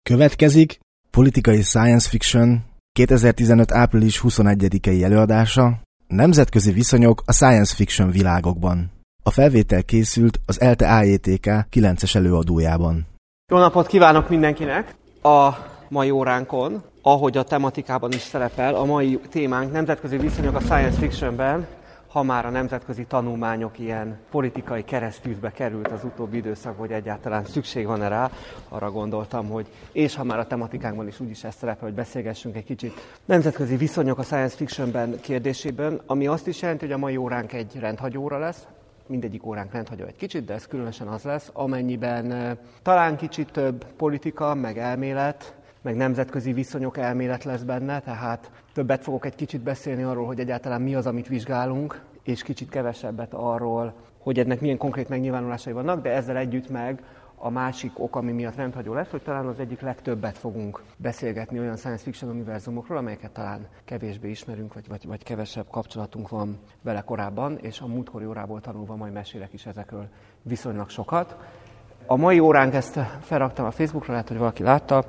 Következik politikai science fiction 2015. április 21-i előadása, Nemzetközi viszonyok a science fiction világokban. A felvétel készült az ELTE AJTK 9-es előadójában. Jó napot kívánok mindenkinek! A mai óránkon, ahogy a tematikában is szerepel, a mai témánk nemzetközi viszonyok a science fictionben, ha már a nemzetközi tanulmányok ilyen politikai keresztűzbe került az utóbbi időszakban, hogy egyáltalán szükség van rá, arra gondoltam, hogy és ha már a tematikánkban is úgyis ez szerepel, hogy beszélgessünk egy kicsit nemzetközi viszonyok a science fictionben kérdésében, ami azt is jelenti, hogy a mai óránk egy rendhagyó óra lesz, mindegyik óránk rendhagyó egy kicsit, de ez különösen az lesz, amennyiben talán kicsit több politika, meg elmélet, meg nemzetközi viszonyok elmélet lesz benne, tehát többet fogok egy kicsit beszélni arról, hogy egyáltalán mi az, amit vizsgálunk, és kicsit kevesebbet arról, hogy ennek milyen konkrét megnyilvánulásai vannak, de ezzel együtt meg a másik ok, ami miatt rendhagyó lesz, hogy talán az egyik legtöbbet fogunk beszélgetni olyan science fiction univerzumokról, amelyeket talán kevésbé ismerünk, vagy kevesebb kapcsolatunk van vele korábban, és a múltkori órából tanulva majd mesélek is ezekről viszonylag sokat. A mai óránk, ezt felraktam a Facebookra, lehet, hogy valaki látta,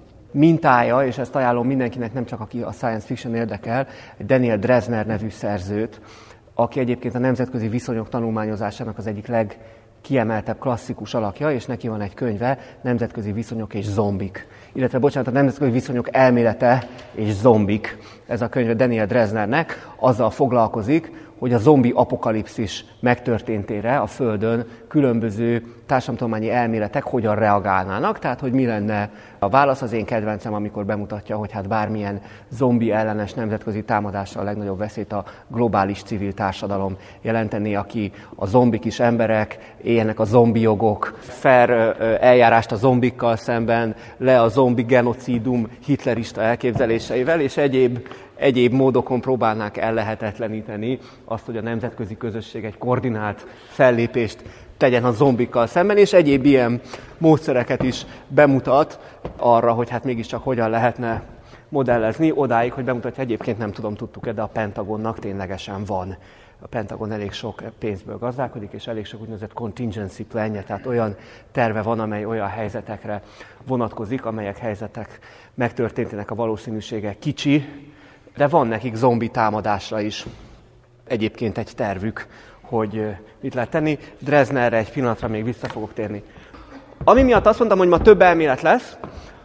mintája, és ezt ajánlom mindenkinek, nem csak aki a science fiction érdekel, Daniel Drezner nevű szerzőt, aki egyébként a nemzetközi viszonyok tanulmányozásának az egyik legkiemeltebb klasszikus alakja, és neki van egy könyve, Nemzetközi viszonyok és zombik. Illetve, bocsánat, a nemzetközi viszonyok elmélete és zombik. Ez a könyve Daniel Dreznernek azzal foglalkozik, hogy a zombi apokalipszis megtörténtére a Földön különböző társadalomtudományi elméletek hogyan reagálnának, tehát hogy mi lenne a válasz. Az én kedvencem, amikor bemutatja, hogy hát bármilyen zombi ellenes nemzetközi támadással a legnagyobb veszélyt a globális civil társadalom jelentené, aki a zombik is emberek, éljenek a zombi jogok, fair eljárást a zombikkal szemben, le a zombi genocídum hitlerista elképzeléseivel, és egyéb módokon próbálnák ellehetetleníteni azt, hogy a nemzetközi közösség egy koordinált fellépést tegyen a zombikkal szemben, és egyéb ilyen módszereket is bemutat arra, hogy hát mégiscsak hogyan lehetne modellezni, odáig, hogy bemutatja, egyébként nem tudom, tudtuk-e, de a Pentagonnak ténylegesen van. A Pentagon elég sok pénzből gazdálkodik, és elég sok úgynevezett contingency planje, tehát olyan terve van, amely olyan helyzetekre vonatkozik, amelyek helyzetek megtörténtének a valószínűsége kicsi, de van nekik zombi támadásra is egyébként egy tervük, hogy mit lehet tenni. Dreznerre egy pillanatra még vissza fogok térni. Ami miatt azt mondtam, hogy ma több elmélet lesz.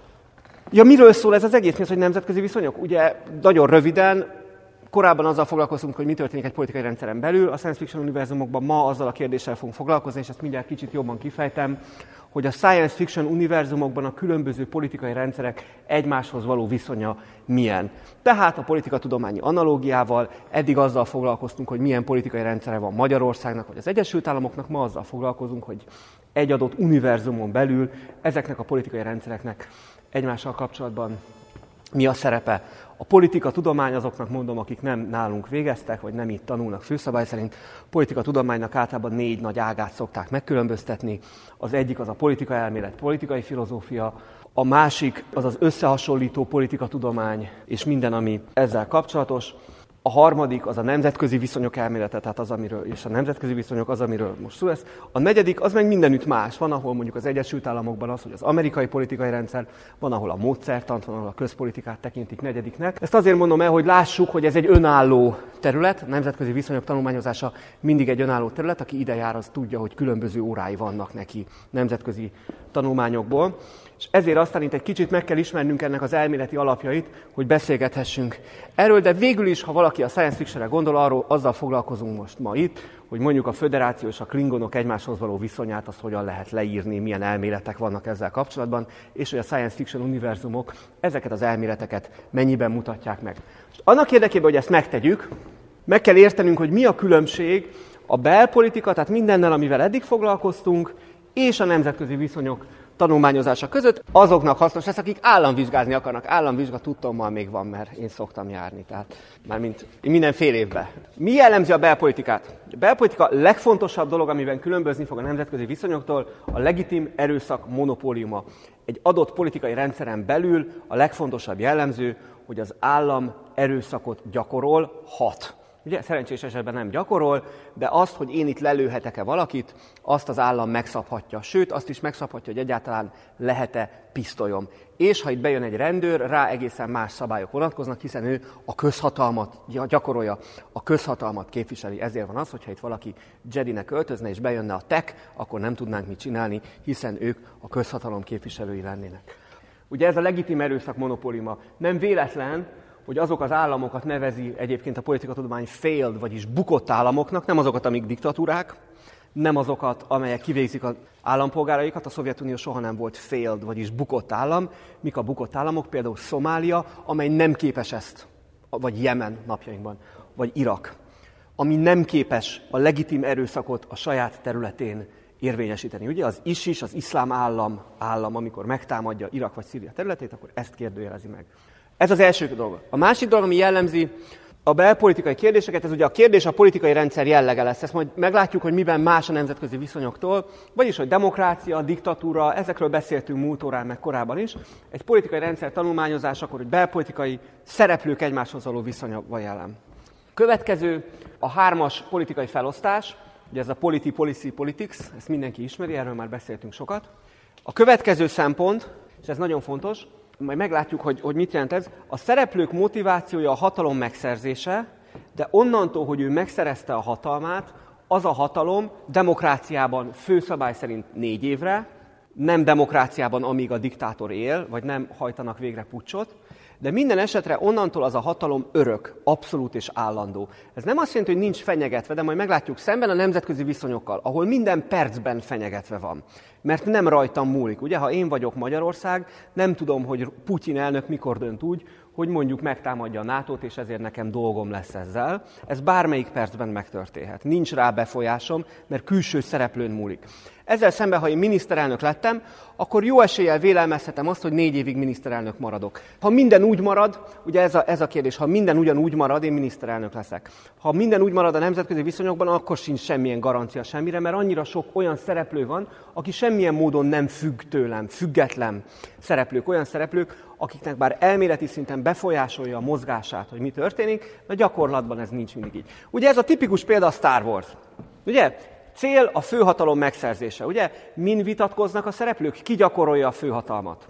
Ja, miről szól ez az egész? Mi az, hogy nemzetközi viszonyok? Ugye nagyon röviden, korábban azzal foglalkoztunk, hogy mi történik egy politikai rendszeren belül. A science fiction univerzumokban ma azzal a kérdéssel fogunk foglalkozni, és ezt mindjárt kicsit jobban kifejtem, hogy a science fiction univerzumokban a különböző politikai rendszerek egymáshoz való viszonya milyen. Tehát a politikatudományi analógiával eddig azzal foglalkoztunk, hogy milyen politikai rendszere van Magyarországnak vagy az Egyesült Államoknak, ma azzal foglalkozunk, hogy egy adott univerzumon belül ezeknek a politikai rendszereknek egymással kapcsolatban mi a szerepe. A politikatudomány, azoknak mondom, akik nem nálunk végeztek, vagy nem itt tanulnak főszabály szerint, politikatudománynak általában 4 nagy ágát szokták megkülönböztetni. Az egyik az a politikaelmélet, politikai filozófia, a másik az az összehasonlító politikatudomány és minden, ami ezzel kapcsolatos. A harmadik az a nemzetközi viszonyok elmélete, tehát az, amiről, és a nemzetközi viszonyok az, amiről most szó lesz. A negyedik az meg mindenütt más. Van, ahol mondjuk az Egyesült Államokban az, hogy az amerikai politikai rendszer, van, ahol a módszertant, van, ahol a közpolitikát tekintik negyediknek. Ezt azért mondom el, hogy lássuk, hogy ez egy önálló terület, a nemzetközi viszonyok tanulmányozása mindig egy önálló terület, aki ide jár, az tudja, hogy különböző órái vannak neki nemzetközi tanulmányokból. És ezért aztán itt egy kicsit meg kell ismernünk ennek az elméleti alapjait, hogy beszélgethessünk erről, de végül is, ha valaki a science fictionre gondol, azzal foglalkozunk most ma itt, hogy mondjuk a föderáció és a klingonok egymáshoz való viszonyát, azt hogyan lehet leírni, milyen elméletek vannak ezzel kapcsolatban, és hogy a science fiction univerzumok ezeket az elméleteket mennyiben mutatják meg. És annak érdekében, hogy ezt megtegyük, meg kell értenünk, hogy mi a különbség a belpolitika, tehát mindennel, amivel eddig foglalkoztunk, és a nemzetközi viszonyok tanulmányozása között, azoknak hasznos lesz, akik államvizsgázni akarnak. Államvizsga tudtommal még van, mert én szoktam járni, tehát mármint minden fél évben. Mi jellemzi a belpolitikát? A belpolitika legfontosabb dolog, amiben különbözni fog a nemzetközi viszonyoktól, a legitim erőszak monopóliuma. Egy adott politikai rendszeren belül a legfontosabb jellemző, hogy az állam erőszakot gyakorol, hat. Ugye szerencsés esetben nem gyakorol, de azt, hogy én itt lelőhetek-e valakit, azt az állam megszabhatja. Sőt, azt is megszabhatja, hogy egyáltalán lehet-e pisztolyom. És ha itt bejön egy rendőr, rá egészen más szabályok vonatkoznak, hiszen ő a közhatalmat gyakorolja, a közhatalmat képviseli. Ezért van az, hogyha itt valaki Jedinek öltözne és bejönne a tech, akkor nem tudnánk mit csinálni, hiszen ők a közhatalom képviselői lennének. Ugye ez a legitim erőszak monopóliuma. Nem véletlen, hogy azok az államokat nevezi egyébként a politikatudomány failed, vagyis bukott államoknak, nem azokat, amik diktatúrák, nem azokat, amelyek kivégzik az állampolgáraikat. A Szovjetunió soha nem volt failed, vagyis bukott állam. Mik a bukott államok? Például Szomália, amely nem képes ezt, vagy Jemen napjainkban, vagy Irak, ami nem képes a legitim erőszakot a saját területén érvényesíteni. Ugye az ISIS, az iszlám állam, amikor megtámadja Irak vagy Szíria területét, akkor ezt kérdőjelezi meg. Ez az első dolog. A másik dolog, ami jellemzi a belpolitikai kérdéseket, ez ugye a kérdés a politikai rendszer jellege lesz. Ezt majd meglátjuk, hogy miben más a nemzetközi viszonyoktól, vagyis, hogy demokrácia, diktatúra, ezekről beszéltünk múlt órán meg korábban is. Egy politikai rendszer tanulmányozásakor, hogy belpolitikai szereplők egymáshoz való viszonya van jelen. Következő a 3-as politikai felosztás, ugye ez a policy, politics, ezt mindenki ismeri, erről már beszéltünk sokat. A következő szempont, és ez nagyon fontos, majd meglátjuk, hogy mit jelent ez. A szereplők motivációja a hatalom megszerzése, de onnantól, hogy ő megszerezte a hatalmát, az a hatalom demokráciában főszabály szerint 4 évre, nem demokráciában, amíg a diktátor él, vagy nem hajtanak végre puccsot, de minden esetre onnantól az a hatalom örök, abszolút és állandó. Ez nem azt jelenti, hogy nincs fenyegetve, de majd meglátjuk szemben a nemzetközi viszonyokkal, ahol minden percben fenyegetve van. Mert nem rajtam múlik. Ugye, ha én vagyok Magyarország, nem tudom, hogy Putyin elnök mikor dönt úgy, hogy mondjuk megtámadja a NATO-t, és ezért nekem dolgom lesz ezzel. Ez bármelyik percben megtörténhet. Nincs rá befolyásom, mert külső szereplőn múlik. Ezzel szemben, ha én miniszterelnök lettem, akkor jó eséllyel vélelmezhetem azt, hogy 4 évig miniszterelnök maradok. Ha minden úgy marad, ugye ez a kérdés, ha minden ugyanúgy marad, én miniszterelnök leszek. Ha minden úgy marad a nemzetközi viszonyokban, akkor sincs semmilyen garancia semmire, mert annyira sok olyan szereplő van, aki semmilyen módon nem függ tőlem, független szereplők, olyan szereplők, akiknek bár elméleti szinten befolyásolja a mozgását, hogy mi történik, de gyakorlatban ez nincs mindig így. Ugye ez a tipikus példa a Star Wars. Ugye? Cél a főhatalom megszerzése. Ugye? Min vitatkoznak a szereplők? Ki gyakorolja a főhatalmat?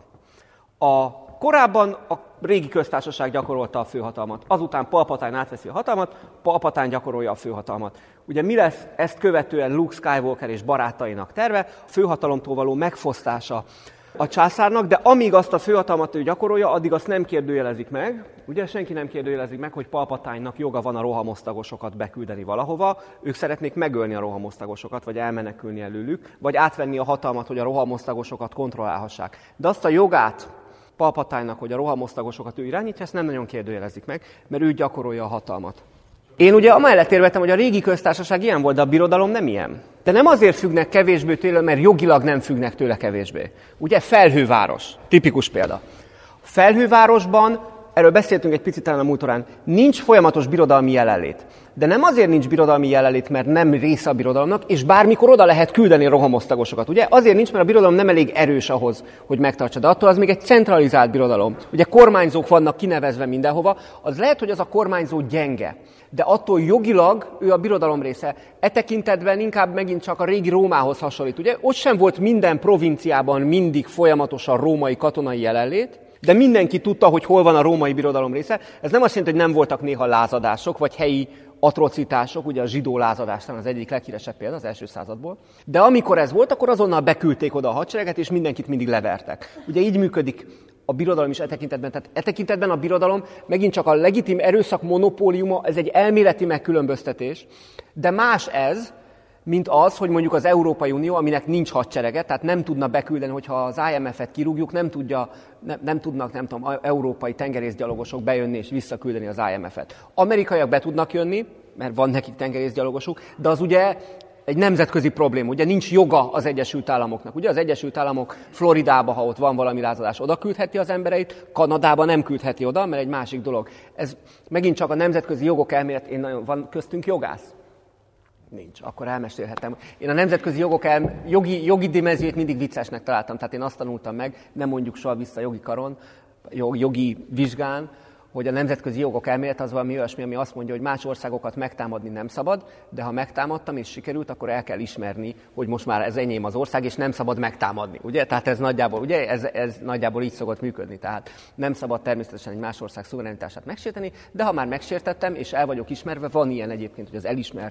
Korábban a régi köztársaság gyakorolta a főhatalmat. Azután Palpatine átveszi a hatalmat, Palpatine gyakorolja a főhatalmat. Ugye mi lesz ezt követően Luke Skywalker és barátainak terve? A főhatalomtól való megfosztása a császárnak, de amíg azt a főhatalmat ő gyakorolja, addig azt nem kérdőjelezik meg. Ugye senki nem kérdőjelezik meg, hogy Palpatine-nak joga van a rohamosztagosokat beküldeni valahova. Ők szeretnék megölni a rohamosztagosokat, vagy elmenekülni előlük, vagy átvenni a hatalmat, hogy a rohamosztagosokat kontrollálhassák. De azt a jogát Palpatine-nak, hogy a rohamosztagosokat ő irányítja, ezt nem nagyon kérdőjelezik meg, mert ő gyakorolja a hatalmat. Én ugye amellett érveltem, hogy a régi köztársaság ilyen volt, de a birodalom nem ilyen. De nem azért függnek kevésbé tőle, mert jogilag nem függnek tőle kevésbé. Ugye Felhőváros, tipikus példa. Felhővárosban, erről beszéltünk egy picit talán a múltorán, nincs folyamatos birodalmi jelenlét. De nem azért nincs birodalmi jelenlét, mert nem része a birodalomnak, és bármikor oda lehet küldeni a rohamosztagosokat. Ugye azért nincs, mert a birodalom nem elég erős ahhoz, hogy megtartsa. De attól az még egy centralizált birodalom. Ugye kormányzók vannak kinevezve mindenhova, az lehet, hogy az a kormányzó gyenge. De attól jogilag ő a birodalom része. E tekintetben inkább megint csak a régi Rómához hasonlít. Ugye ott sem volt minden provinciában mindig folyamatosan római katonai jelenlét, de mindenki tudta, hogy hol van a római birodalom része. Ez nem azt jelenti, hogy nem voltak néha lázadások, vagy helyi atrocitások, ugye a zsidó lázadás az egyik leghíresebb példa az első századból. De amikor ez volt, akkor azonnal beküldték oda a hadsereget, és mindenkit mindig levertek. Ugye így működik a birodalom is e tekintetben. Tehát e tekintetben a birodalom megint csak a legitim erőszak monopóliuma, ez egy elméleti megkülönböztetés, de más ez, mint az, hogy mondjuk az Európai Unió, aminek nincs hadserege, tehát nem tudna beküldeni, hogyha az IMF-et kirúgjuk, nem tudnak európai tengerészgyalogosok bejönni és visszaküldeni az IMF-et. Amerikaiak be tudnak jönni, mert van nekik tengerészgyalogosuk, de az ugye egy nemzetközi probléma, ugye nincs joga az Egyesült Államoknak. Ugye az Egyesült Államok Floridába, ha ott van valami lázadás, oda küldheti az embereit, Kanadába nem küldheti oda, mert egy másik dolog. Ez megint csak a nemzetközi jogok elmélet, van köztünk jogász? Nincs, akkor elmesélhetem. Én a nemzetközi jogok jogi dimenziót mindig viccesnek találtam, tehát én azt tanultam meg, nem mondjuk soha vissza jogi karon, jogi vizsgán, hogy a nemzetközi jogok elmélet az valami olyasmi, ami azt mondja, hogy más országokat megtámadni nem szabad, de ha megtámadtam és sikerült, akkor el kell ismerni, hogy most már ez enyém az ország, és nem szabad megtámadni. Ugye? Tehát ez nagyjából így szokott működni. Tehát nem szabad természetesen egy más ország szuverenitását megsérteni, de ha már megsértettem, és el vagyok ismerve, van ilyen egyébként, hogy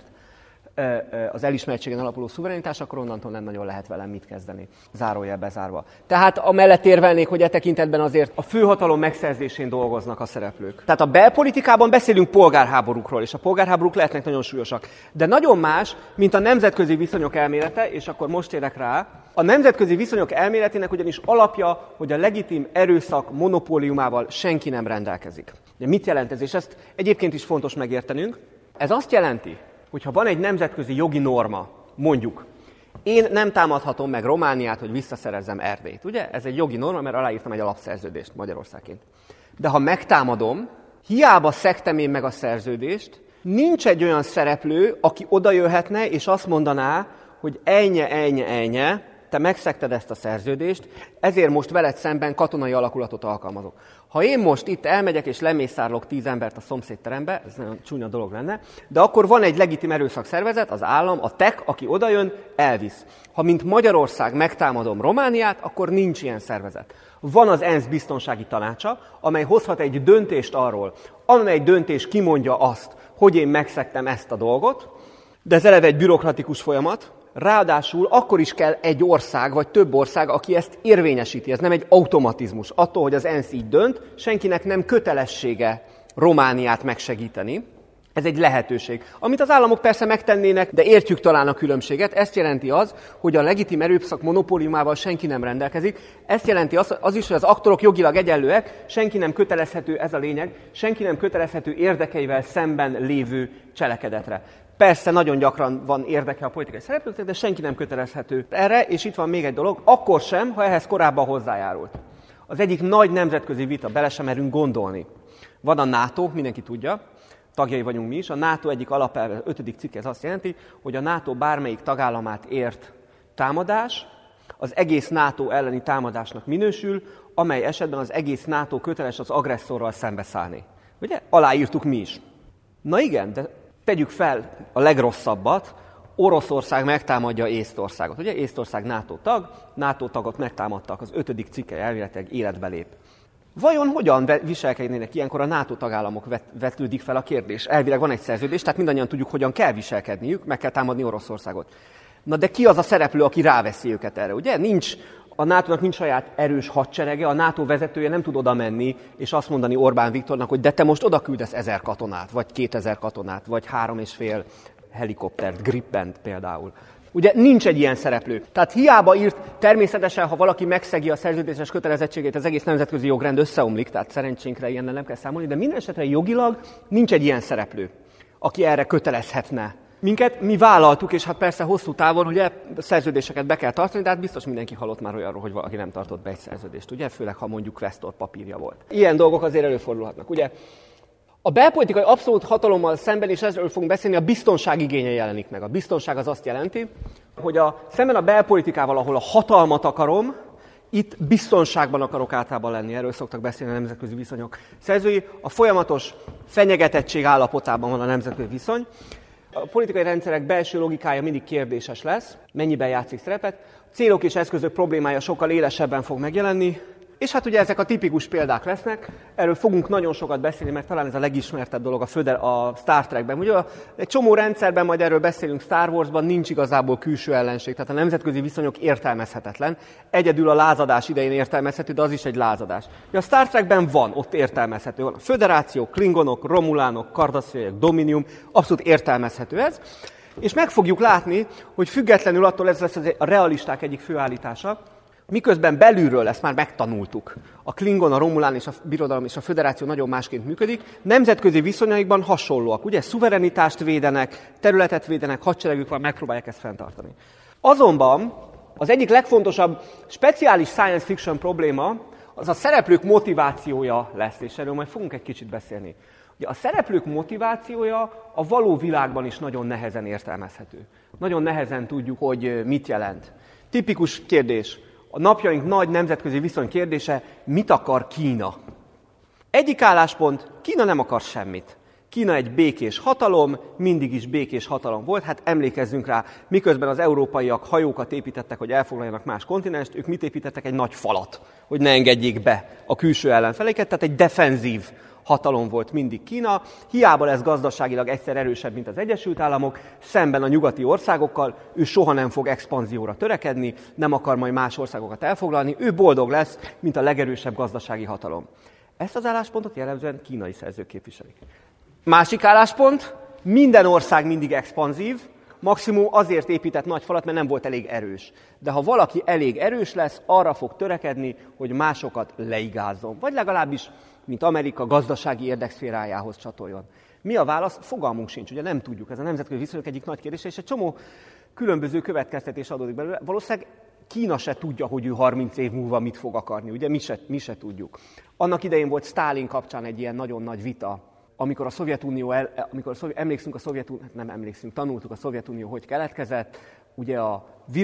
az elismertségen alapuló szuverenitás, akkor onnantól nem nagyon lehet velem mit kezdeni. Zárójel bezárva. Tehát amellett érvelnék, hogy e tekintetben azért a főhatalom megszerzésén dolgoznak a szereplők. Tehát a belpolitikában beszélünk polgárháborúkról, és a polgárháborúk lehetnek nagyon súlyosak. De nagyon más, mint a nemzetközi viszonyok elmélete, és akkor most érek rá. A nemzetközi viszonyok elméletének ugyanis alapja, hogy a legitim erőszak monopóliumával senki nem rendelkezik. De mit jelent ez? És ezt egyébként is fontos megértenünk. Ez azt jelenti, hogyha van egy nemzetközi jogi norma, mondjuk, én nem támadhatom meg Romániát, hogy visszaszerezzem Erdélyt. Ugye? Ez egy jogi norma, mert aláírtam egy alapszerződést Magyarországként. De ha megtámadom, hiába szegtem én meg a szerződést, nincs egy olyan szereplő, aki odajöhetne és azt mondaná, hogy ennyi, te megszegted ezt a szerződést, ezért most veled szemben katonai alakulatot alkalmazok. Ha én most itt elmegyek és lemészárlok 10 embert a szomszédterembe, ez nagyon csúnya dolog lenne, de akkor van egy legitim erőszakszervezet, az állam, a TEK, aki odajön, elvisz. Ha mint Magyarország megtámadom Romániát, akkor nincs ilyen szervezet. Van az ENSZ biztonsági tanácsa, amely hozhat egy döntést arról, amely döntés kimondja azt, hogy én megszegtem ezt a dolgot, de ez eleve egy bürokratikus folyamat. Ráadásul akkor is kell egy ország, vagy több ország, aki ezt érvényesíti. Ez nem egy automatizmus. Attól, hogy az ENSZ így dönt, senkinek nem kötelessége Romániát megsegíteni. Ez egy lehetőség. Amit az államok persze megtennének, de értjük talán a különbséget. Ezt jelenti az, hogy a legitim erőszak monopóliumával senki nem rendelkezik. Ezt jelenti az is, hogy az aktorok jogilag egyenlőek, senki nem kötelezhető, ez a lényeg, senki nem kötelezhető érdekeivel szemben lévő cselekedetre. Persze nagyon gyakran van érdeke a politikai szereplőknek, de senki nem kötelezhető erre, és itt van még egy dolog, akkor sem, ha ehhez korábban hozzájárult. Az egyik nagy nemzetközi vita, bele sem merünk gondolni. Van a NATO, mindenki tudja, tagjai vagyunk mi is, a NATO egyik alapelve, 5. cikk, ez azt jelenti, hogy a NATO bármelyik tagállamát ért támadás, az egész NATO elleni támadásnak minősül, amely esetben az egész NATO köteles az agresszorral szembeszállni. Ugye? Aláírtuk mi is. Na igen, de tegyük fel a legrosszabbat, Oroszország megtámadja Észtországot. Ugye Észtország NATO tagot megtámadtak, az 5. cikke elvileg életbe lép. Vajon hogyan viselkednének ilyenkor a NATO tagállamok, vetődik fel a kérdés? Elvileg van egy szerződés, tehát mindannyian tudjuk, hogyan kell viselkedniük, meg kell támadni Oroszországot. Na de ki az a szereplő, aki ráveszi őket erre, ugye? A NATO-nak nincs saját erős hadserege, a NATO vezetője nem tud oda menni, és azt mondani Orbán Viktornak, hogy de te most oda küldesz 1000 katonát, vagy 2000 katonát, vagy 3,5 helikoptert, Gripent például. Ugye nincs egy ilyen szereplő. Tehát hiába írt, természetesen, ha valaki megszegi a szerződéses kötelezettségét, az egész nemzetközi jogrend összeomlik, tehát szerencsénkre ilyennel nem kell számolni, de minden esetre jogilag nincs egy ilyen szereplő, aki erre kötelezhetne minket. Mi vállaltuk, és hát persze hosszú távon, ugye szerződéseket be kell tartani, de hát biztos mindenki hallott már olyanról, hogy valaki nem tartott be egy szerződést, ugye? Főleg, ha mondjuk questor papírja volt. Ilyen dolgok azért előfordulhatnak, ugye? A belpolitikai abszolút hatalommal szemben, és ezről fogunk beszélni, a biztonság igénye jelenik meg. A biztonság az azt jelenti, hogy szemben a belpolitikával, ahol a hatalmat akarom, itt biztonságban akarok általában lenni. Erről szoktak beszélni a nemzetközi viszonyok szerzői. A folyamatos fenyegetettség állapotában van a nemzetközi viszony. A politikai rendszerek belső logikája mindig kérdéses lesz, mennyiben játszik szerepet. A célok és eszközök problémája sokkal élesebben fog megjelenni, és hát ugye ezek a tipikus példák lesznek, erről fogunk nagyon sokat beszélni, mert talán ez a legismertebb dolog a Star Trekben. Ugye egy csomó rendszerben, majd erről beszélünk, Star Warsban nincs igazából külső ellenség, tehát a nemzetközi viszonyok értelmezhetetlen. Egyedül a lázadás idején értelmezhető, de az is egy lázadás. A Star Trekben van, ott értelmezhető. Van a Föderáció, Klingonok, Romulánok, Kardassziaiak, Dominium, abszolút értelmezhető ez. És meg fogjuk látni, hogy függetlenül attól ez lesz a realisták egyik főállítása, miközben belülről ezt már megtanultuk. A Klingon, a Romulán és a Birodalom és a Föderáció nagyon másként működik. Nemzetközi viszonyaikban hasonlóak. Ugye szuverenitást védenek, területet védenek, hadseregük van, megpróbálják ezt fenntartani. Azonban az egyik legfontosabb speciális science fiction probléma az a szereplők motivációja lesz, és erről majd fogunk egy kicsit beszélni. Ugye a szereplők motivációja a való világban is nagyon nehezen értelmezhető. Nagyon nehezen tudjuk, hogy mit jelent. Tipikus kérdés. A napjaink nagy nemzetközi viszony kérdése, mit akar Kína? Egyik álláspont, Kína nem akar semmit. Kína egy békés hatalom, mindig is békés hatalom volt, hát emlékezzünk rá, miközben az európaiak hajókat építettek, hogy elfoglaljanak más kontinenst, ők mit építettek? Egy nagy falat, hogy ne engedjék be a külső ellenfeleiket, tehát egy defenzív hatalom volt mindig Kína, hiába lesz gazdaságilag egyszer erősebb, mint az Egyesült Államok, szemben a nyugati országokkal, ő soha nem fog expanzióra törekedni, nem akar majd más országokat elfoglalni, ő boldog lesz, mint a legerősebb gazdasági hatalom. Ezt az álláspontot jellemzően kínai szerzők képviselik. Másik álláspont, minden ország mindig expanzív, maximum azért épített nagy falat, mert nem volt elég erős. De ha valaki elég erős lesz, arra fog törekedni, hogy másokat leigázzon. Vagy legalábbis, mint Amerika, gazdasági érdekszférájához csatoljon. Mi a válasz? Fogalmunk sincs, ugye nem tudjuk. Ez a nemzetközi viszonyok egyik nagy kérdése, és egy csomó különböző következtetés adódik belőle. Valószínűleg Kína se tudja, hogy ő 30 év múlva mit fog akarni, ugye mi se tudjuk. Annak idején volt Sztálin kapcsán egy ilyen nagyon nagy vita, amikor a Szovjetunió, tanultuk a Szovjetunió, hogy keletkezett, ugye a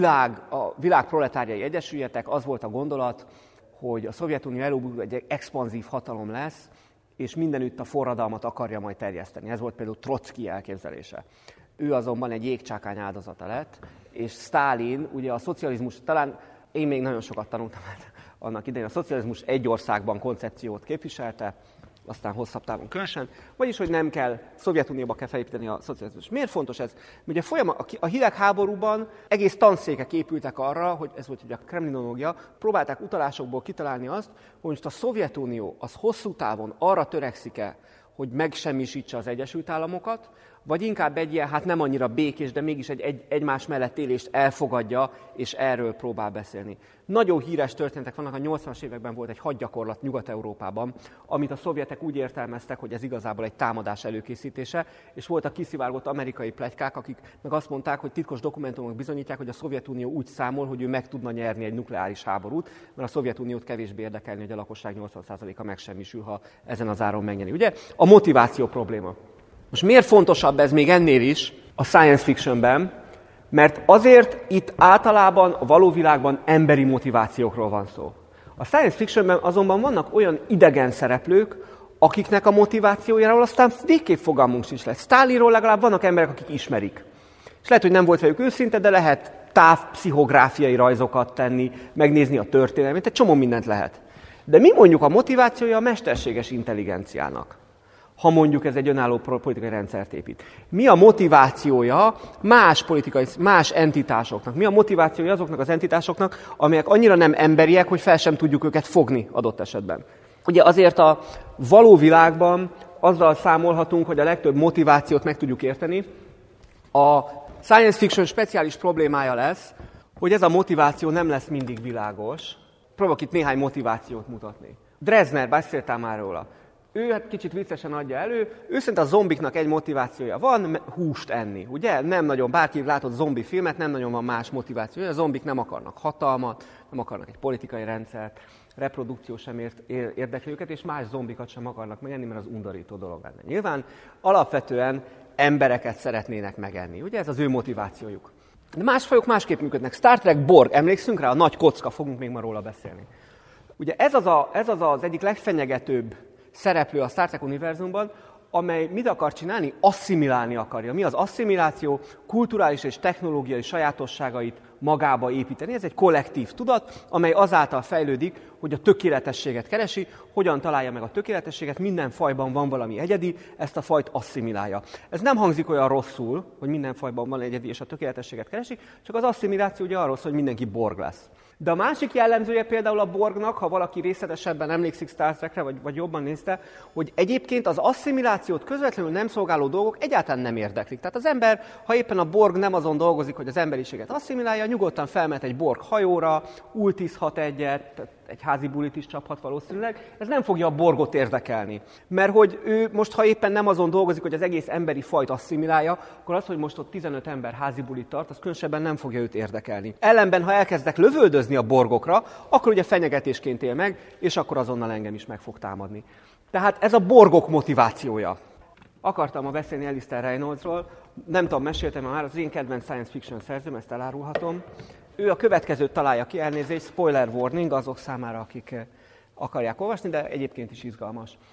világ proletárjai egyesüljetek, az volt a gondolat, hogy a Szovjetunió előbb egy expanzív hatalom lesz, és mindenütt a forradalmat akarja majd terjeszteni. Ez volt például Trocki elképzelése. Ő azonban egy jégcsákány áldozata lett, és Sztálin, ugye a szocializmus, talán én még nagyon sokat tanultam annak idején, a szocializmus egy országban koncepciót képviselte, aztán hosszabb távon különösen, vagyis, hogy nem kell, Szovjetunióba kell felépíteni a szocializmus. Miért fontos ez? Ugye a hidegháborúban egész tanszékek épültek arra, hogy ez volt ugye a kremlinológia, próbálták utalásokból kitalálni azt, hogy most a Szovjetunió az hosszú távon arra törekszik-e, hogy megsemmisítse az Egyesült Államokat, vagy inkább egy ilyen, hát nem annyira békés, de mégis egy egymás mellett élést elfogadja, és erről próbál beszélni. Nagyon híres történetek vannak, a 80-as években volt egy hadgyakorlat Nyugat-Európában, amit a szovjetek úgy értelmeztek, hogy ez igazából egy támadás előkészítése, és voltak kiszivárgott amerikai pletykák, akik meg azt mondták, hogy titkos dokumentumok bizonyítják, hogy a Szovjetunió úgy számol, hogy ő meg tudna nyerni egy nukleáris háborút, mert a Szovjetuniót kevésbé érdekelni, hogy a lakosság 80%-a megsemmisül, ha ezen az áron megnyeri. Ugye? A motiváció probléma. Most miért fontosabb ez még ennél is a science fictionben? Mert azért itt általában a való világban emberi motivációkról van szó. A science fictionben azonban vannak olyan idegen szereplők, akiknek a motivációjáról aztán végképp fogalmunk sincs lesz. Sztálinról legalább vannak emberek, akik ismerik. És lehet, hogy nem volt velük őszinte, de lehet távpszichográfiai rajzokat tenni, megnézni a történelmet, egy csomó mindent lehet. De mi mondjuk a motivációja a mesterséges intelligenciának? Ha mondjuk ez egy önálló politikai rendszert épít. Mi a motivációja más entitásoknak? Mi a motivációja azoknak az entitásoknak, amelyek annyira nem emberiek, hogy fel sem tudjuk őket fogni adott esetben? Ugye azért a való világban azzal számolhatunk, hogy a legtöbb motivációt meg tudjuk érteni. A science fiction speciális problémája lesz, hogy ez a motiváció nem lesz mindig világos. Próbálok itt néhány motivációt mutatni. Dresner, beszéltem már róla. Ő hát kicsit viccesen adja elő, ő szerint a zombiknak egy motivációja van, húst enni, ugye? Nem nagyon, bárki látott zombi filmet, nem nagyon van más motivációja. A zombik nem akarnak hatalmat, nem akarnak egy politikai rendszert, reprodukció sem érdekli őket, és más zombikat sem akarnak megenni, mert az undorító dolog lenne. Nyilván alapvetően embereket szeretnének megenni, ugye? Ez az ő motivációjuk. De más fajok másképp működnek. Star Trek Borg, emlékszünk rá? A nagy kocka, fogunk még ma róla beszélni. Ugye ez az egyik legfenyegetőbb szereplő a Star Trek univerzumban, amely mit akar csinálni? Asszimilálni akarja. Mi az asszimiláció? Kulturális és technológiai sajátosságait magába építeni. Ez egy kollektív tudat, amely azáltal fejlődik, hogy a tökéletességet keresi. Hogyan találja meg a tökéletességet? Minden fajban van valami egyedi, ezt a fajt asszimilálja. Ez nem hangzik olyan rosszul, hogy minden fajban van egyedi, és a tökéletességet keresi, csak az asszimiláció ugye arról szól, hogy mindenki Borg lesz. De a másik jellemzője például a Borgnak, ha valaki részletesebben emlékszik Star Trekre, vagy jobban nézte, hogy egyébként az asszimilációt közvetlenül nem szolgáló dolgok egyáltalán nem érdeklik. Tehát az ember, ha éppen a Borg nem azon dolgozik, hogy az emberiséget asszimilálja, nyugodtan felmehet egy Borg hajóra, ultizhat egyet, egy házi bulit is csaphat valószínűleg, ez nem fogja a Borgot érdekelni. Mert hogy ő most, ha éppen nem azon dolgozik, hogy az egész emberi fajt asszimilálja, akkor az, hogy most ott 15 ember házi bulit tart, az különösebben nem fogja őt érdekelni. Ellenben, ha elkezdek lövöldözni a Borgokra, akkor ugye fenyegetésként él meg, és akkor azonnal engem is meg fog támadni. Tehát ez a Borgok motivációja. Akartam ma beszélni Alistair Reynoldsról, nem tudom, meséltem már, az én kedvenc science fiction szerzőm, ezt elárulhatom. Ő a következőt találja ki, elnézést, spoiler warning azok számára, akik akarják olvasni, de egyébként is izgalmas.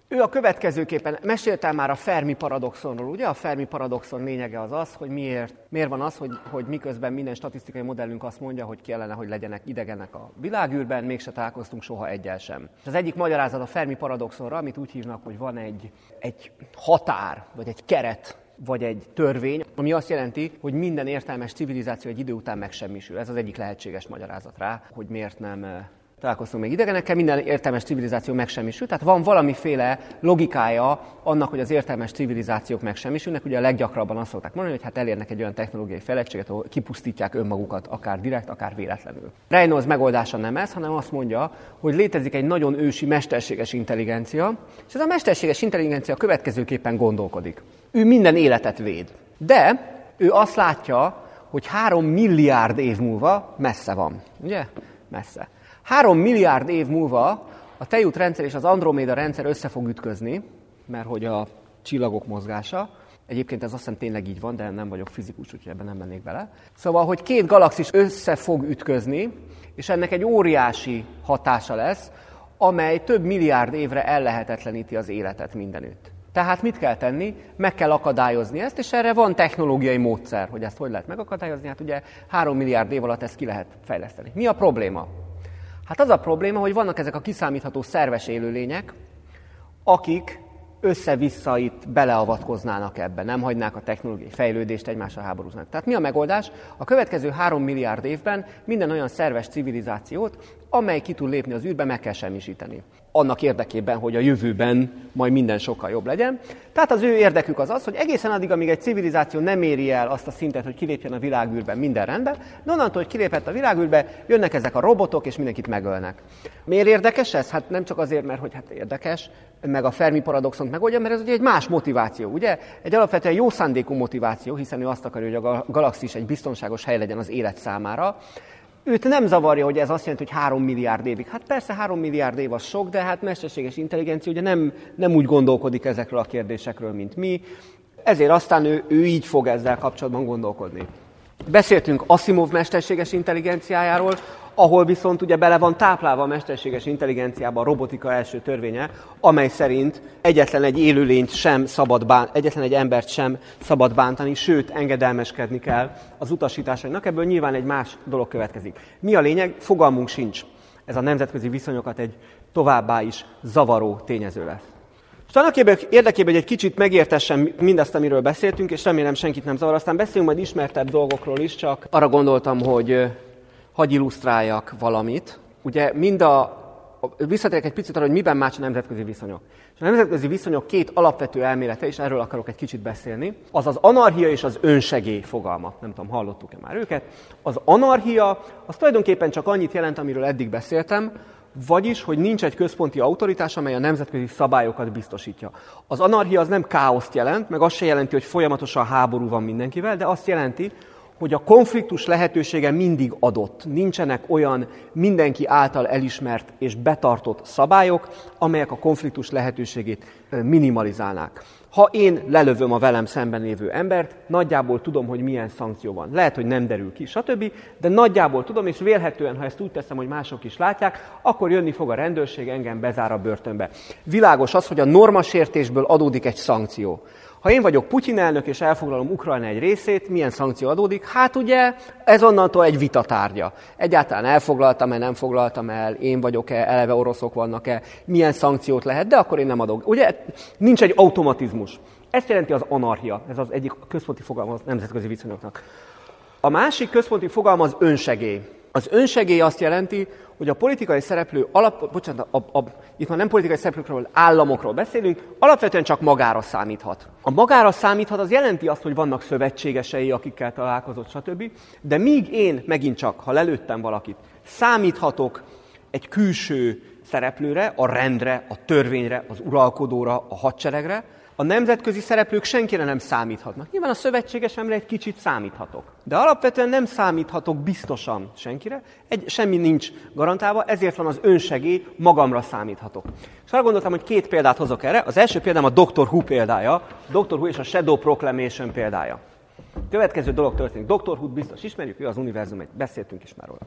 Ő a következőképpen meséltem már a Fermi paradoxonról, ugye? A Fermi paradoxon lényege az az, hogy miért van az, hogy miközben minden statisztikai modellünk azt mondja, hogy kellene, hogy legyenek idegenek a világűrben, mégse találkoztunk soha egyel sem. Az egyik magyarázat a Fermi paradoxonra, amit úgy hívnak, hogy van egy határ, vagy egy keret, vagy egy törvény, ami azt jelenti, hogy minden értelmes civilizáció egy idő után megsemmisül. Ez az egyik lehetséges magyarázat rá, hogy miért nem találkoztunk még idegenekkel, minden értelmes civilizáció megsemmisül. Tehát van valamiféle logikája annak, hogy az értelmes civilizációk megsemmisülnek. Ugye a leggyakrabban azt szokták mondani, hogy hát elérnek egy olyan technológiai fejlettséget, ahol kipusztítják önmagukat, akár direkt, akár véletlenül. Reynolds megoldása nem ez, hanem azt mondja, hogy létezik egy nagyon ősi mesterséges intelligencia, és ez a mesterséges intelligencia következőképpen gondolkodik. Ő minden életet véd. De ő azt látja, hogy 3 milliárd év múlva messze van. Ugye? Messze. 3 milliárd év múlva a Tejút rendszer és az Androméda rendszer össze fog ütközni, mert hogy a csillagok mozgása, egyébként ez azt hiszem tényleg így van, de nem vagyok fizikus, úgyhogy ebben nem mennék bele. Szóval, hogy 2 galaxis össze fog ütközni, és ennek egy óriási hatása lesz, amely több milliárd évre ellehetetleníti az életet mindenütt. Tehát mit kell tenni? Meg kell akadályozni ezt, és erre van technológiai módszer, hogy ezt hogy lehet megakadályozni. Hát ugye 3 milliárd év alatt ezt ki lehet fejleszteni. Mi a probléma? Hát az a probléma, hogy vannak ezek a kiszámítható szerves élőlények, akik össze-vissza itt beleavatkoznának ebbe, nem hagynák a technológiai fejlődést, egymással háborúznak. Tehát mi a megoldás? A következő 3 milliárd évben minden olyan szerves civilizációt, amely ki tud lépni az űrbe, meg kell semmisíteni. Annak érdekében, hogy a jövőben majd minden sokkal jobb legyen. Tehát az ő érdekük az az, hogy egészen addig, amíg egy civilizáció nem éri el azt a szintet, hogy kilépjen a világűrben, minden rendben, de onnantól, hogy kilépett a világűrbe, jönnek ezek a robotok, és mindenkit megölnek. Miért érdekes ez? Hát nem csak azért, mert hogy hát érdekes, meg a Fermi paradoxont megoldja, mert ez ugye egy más motiváció, ugye? Egy alapvetően jó szándékú motiváció, hiszen ő azt akarja, hogy a galaxis egy biztonságos hely legyen az élet számára. Őt nem zavarja, hogy ez azt jelenti, hogy 3 milliárd évig. Hát persze 3 milliárd év az sok, de hát mesterséges intelligencia ugye nem úgy gondolkodik ezekről a kérdésekről, mint mi. Ezért aztán ő így fog ezzel kapcsolatban gondolkodni. Beszéltünk Asimov mesterséges intelligenciájáról, ahol viszont ugye bele van táplálva a mesterséges intelligenciába a robotika első törvénye, amely szerint egyetlen egy élőlényt sem szabad egyetlen egy embert sem szabad bántani, sőt, engedelmeskedni kell az utasításainak. Ebből nyilván egy más dolog következik. Mi a lényeg? Fogalmunk sincs. Ez a nemzetközi viszonyokat egy továbbá is zavaró tényező lesz. És annak érdekében, hogy egy kicsit megértessem mindazt, amiről beszéltünk, és remélem senkit nem zavar, aztán beszélünk majd ismertebb dolgokról is, csak arra gondoltam, hogy hadd illusztráljak valamit. Ugye visszatérek egy picit arra, hogy miben más a nemzetközi viszonyok. És a nemzetközi viszonyok 2 alapvető elmélete, és erről akarok egy kicsit beszélni, az az anarchia és az önsegély fogalma. Nem tudom, hallottuk-e már őket. Az anarchia, az tulajdonképpen csak annyit jelent, amiről eddig beszéltem, vagyis, hogy nincs egy központi autoritás, amely a nemzetközi szabályokat biztosítja. Az anarchia az nem káoszt jelent, meg azt se jelenti, hogy folyamatosan háború van mindenkivel, de azt jelenti, hogy a konfliktus lehetősége mindig adott. Nincsenek olyan mindenki által elismert és betartott szabályok, amelyek a konfliktus lehetőségét minimalizálnák. Ha én lelövöm a velem szemben lévő embert, nagyjából tudom, hogy milyen szankció van. Lehet, hogy nem derül ki, stb., de nagyjából tudom, és vélhetően, ha ezt úgy teszem, hogy mások is látják, akkor jönni fog a rendőrség, engem bezár a börtönbe. Világos az, hogy a normasértésből adódik egy szankció. Ha én vagyok Putyin elnök, és elfoglalom Ukrajna egy részét, milyen szankció adódik? Hát ugye ez onnantól egy vita tárgya. Egyáltalán elfoglaltam-e, nem foglaltam el, én vagyok-e, eleve oroszok vannak-e, milyen szankciót lehet, de akkor én nem adok. Ugye nincs egy automatizmus. Ezt jelenti az anarchia, ez az egyik központi fogalma az nemzetközi viszonyoknak. A másik központi fogalma az önsegély. Az önsegély azt jelenti, hogy a politikai szereplő, itt már nem politikai szereplőkről, államokról beszélünk, alapvetően csak magára számíthat. A magára számíthat az jelenti azt, hogy vannak szövetségesei, akikkel találkozott, stb. De míg én megint csak, ha lelőttem valakit, számíthatok egy külső szereplőre, a rendre, a törvényre, az uralkodóra, a hadseregre, a nemzetközi szereplők senkire nem számíthatnak. Nyilván a szövetségesemre egy kicsit számíthatok. De alapvetően nem számíthatok biztosan senkire, semmi nincs garantálva, ezért van az önsegély, magamra számíthatok. És arra gondoltam, hogy 2 példát hozok erre. Az első példám a Dr. Who példája, Dr. Who és a Shadow Proclamation példája. Következő dolog történik. Dr. Who-t biztos ismerjük, ő az univerzum, beszéltünk is már róla.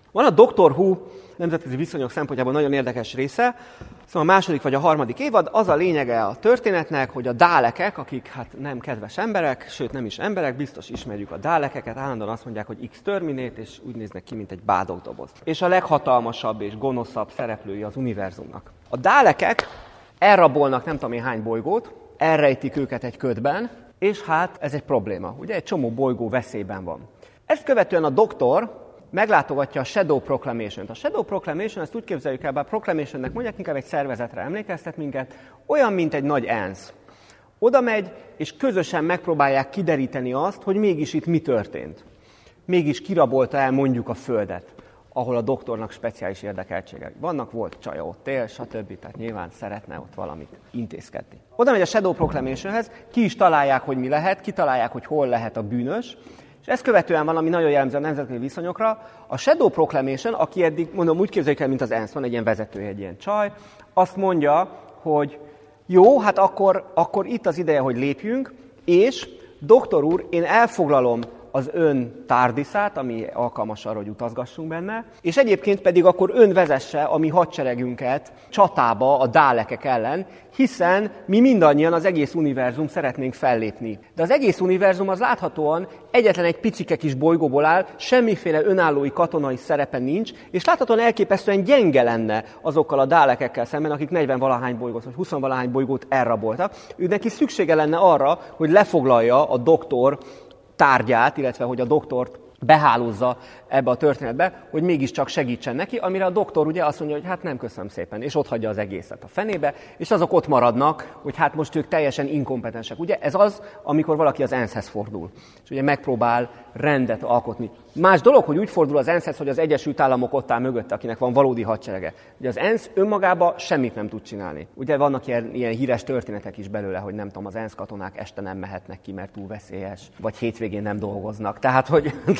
Van a Doctor Who nemzetközi viszonyok szempontjából nagyon érdekes része, szóval a második vagy a harmadik évad, az a lényege a történetnek, hogy a Dalekek, akik hát nem kedves emberek, sőt nem is emberek, biztos ismerjük a Dalekeket, állandóan azt mondják, hogy Exterminate, és úgy néznek ki, mint egy bádogdoboz. És a leghatalmasabb és gonoszabb szereplői az univerzumnak. A Dalekek elrabolnak nem tudom én hány bolygót, elrejtik őket egy ködben, és hát ez egy probléma. Ugye egy csomó bolygó veszélyben van. Ezt követően a doktor meglátogatja a Shadow Proclamation-t. A Shadow Proclamation, ezt úgy képzeljük el, bár Proclamation-nek mondják, inkább egy szervezetre emlékeztet minket, olyan, mint egy nagy ENSZ. Oda megy, és közösen megpróbálják kideríteni azt, hogy mégis itt mi történt. Mégis kirabolta el mondjuk a Földet, ahol a doktornak speciális érdekeltségek vannak, volt csaja, ott él, stb. Tehát nyilván szeretne ott valamit intézkedni. Oda megy a Shadow Proclamationhez, ki is találják, hogy mi lehet, kitalálják, hogy hol lehet a bűnös, és ezt követően van, ami nagyon jellemző a nemzetközi viszonyokra, a Shadow Proclamation, aki eddig, mondom, úgy képzeljük el, mint az ENSZ, van egy ilyen vezetője, egy ilyen csaj, azt mondja, hogy jó, hát akkor itt az ideje, hogy lépjünk, és doktor úr, én elfoglalom az ön TARDIS-át, ami alkalmas arra, hogy utazgassunk benne, és egyébként pedig akkor ön vezesse a mi hadseregünket csatába a Dalekek ellen, hiszen mi mindannyian az egész univerzum szeretnénk fellépni. De az egész univerzum az láthatóan egyetlen egy picike kis bolygóból áll, semmiféle önállói katonai szerepe nincs, és láthatóan elképesztően gyenge lenne azokkal a Dalekekkel szemben, akik 40-valahány bolygót, vagy 20-valahány bolygót elraboltak. Ő neki szüksége lenne arra, hogy lefoglalja a doktor tárgyát, illetve hogy a doktort behálózza ebbe a történetbe, hogy mégiscsak segítsen neki, amire a doktor ugye azt mondja, hogy hát nem, köszönöm szépen, és ott hagyja az egészet a fenébe, és azok ott maradnak, hogy hát most ők teljesen inkompetensek. Ugye ez az, amikor valaki az ENSZ-hez fordul, és ugye megpróbál rendet alkotni. Más dolog, hogy úgy fordul az ENSZ-hez, hogy az Egyesült Államok ott áll mögötte, akinek van valódi hadserege. Ugye az ENSZ önmagában semmit nem tud csinálni. Ugye vannak ilyen híres történetek is belőle, hogy nem tudom, az ENSZ katonák este nem mehetnek ki, mert túl veszélyes, vagy hétvégén nem dolgoznak. Tehát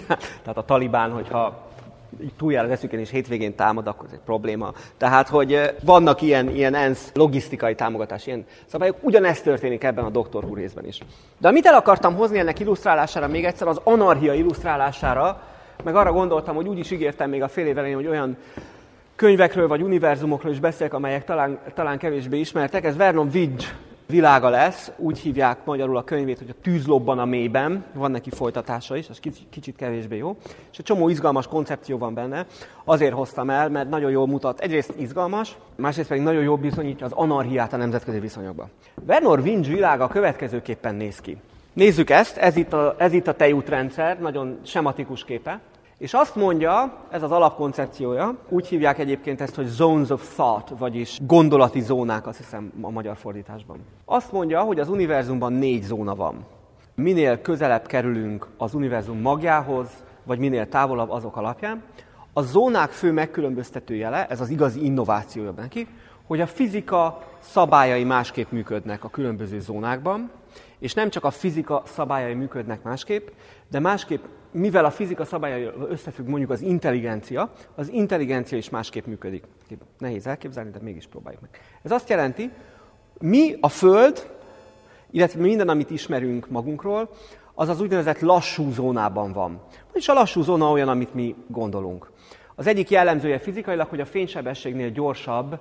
a Talibán, hogyha túljár az eszükén és hétvégén támad, akkor ez egy probléma. Tehát, hogy vannak ilyen ENSZ logisztikai támogatás, ilyen szabályok, ugyanezt történik ebben a Doctor Who részben is. De amit el akartam hozni ennek illusztrálására még egyszer, az anarchia illusztrálására, meg arra gondoltam, hogy úgy is ígértem még a fél év elején, hogy olyan könyvekről vagy univerzumokról is beszélek, amelyek talán kevésbé ismertek. Ez Vernon Widge világa lesz, úgy hívják magyarul a könyvét, hogy a Tűz lobban a mélyben, van neki folytatása is, az kicsit kevésbé jó, és egy csomó izgalmas koncepció van benne, azért hoztam el, mert nagyon jól mutat, egyrészt izgalmas, másrészt pedig nagyon jól bizonyítja az anarchiát a nemzetközi viszonyokban. Vernon Widge világa következőképpen néz ki. Nézzük ezt, ez itt a tejútrendszer, nagyon sematikus képe, és azt mondja, ez az alapkoncepciója, úgy hívják egyébként ezt, hogy zones of thought, vagyis gondolati zónák, azt hiszem a magyar fordításban. Azt mondja, hogy az univerzumban 4 zóna van. Minél közelebb kerülünk az univerzum magjához, vagy minél távolabb azok alapján, a zónák fő megkülönböztető jele, ez az igazi innovációja neki, hogy a fizika szabályai másképp működnek a különböző zónákban, és nem csak a fizika szabályai működnek másképp, de másképp, mivel a fizika szabályaival összefügg mondjuk az intelligencia is másképp működik. Nehéz elképzelni, de mégis próbáljuk meg. Ez azt jelenti, mi a Föld, illetve minden, amit ismerünk magunkról, az az úgynevezett lassú zónában van. Vagyis a lassú zóna olyan, amit mi gondolunk. Az egyik jellemzője fizikailag, hogy a fénysebességnél gyorsabb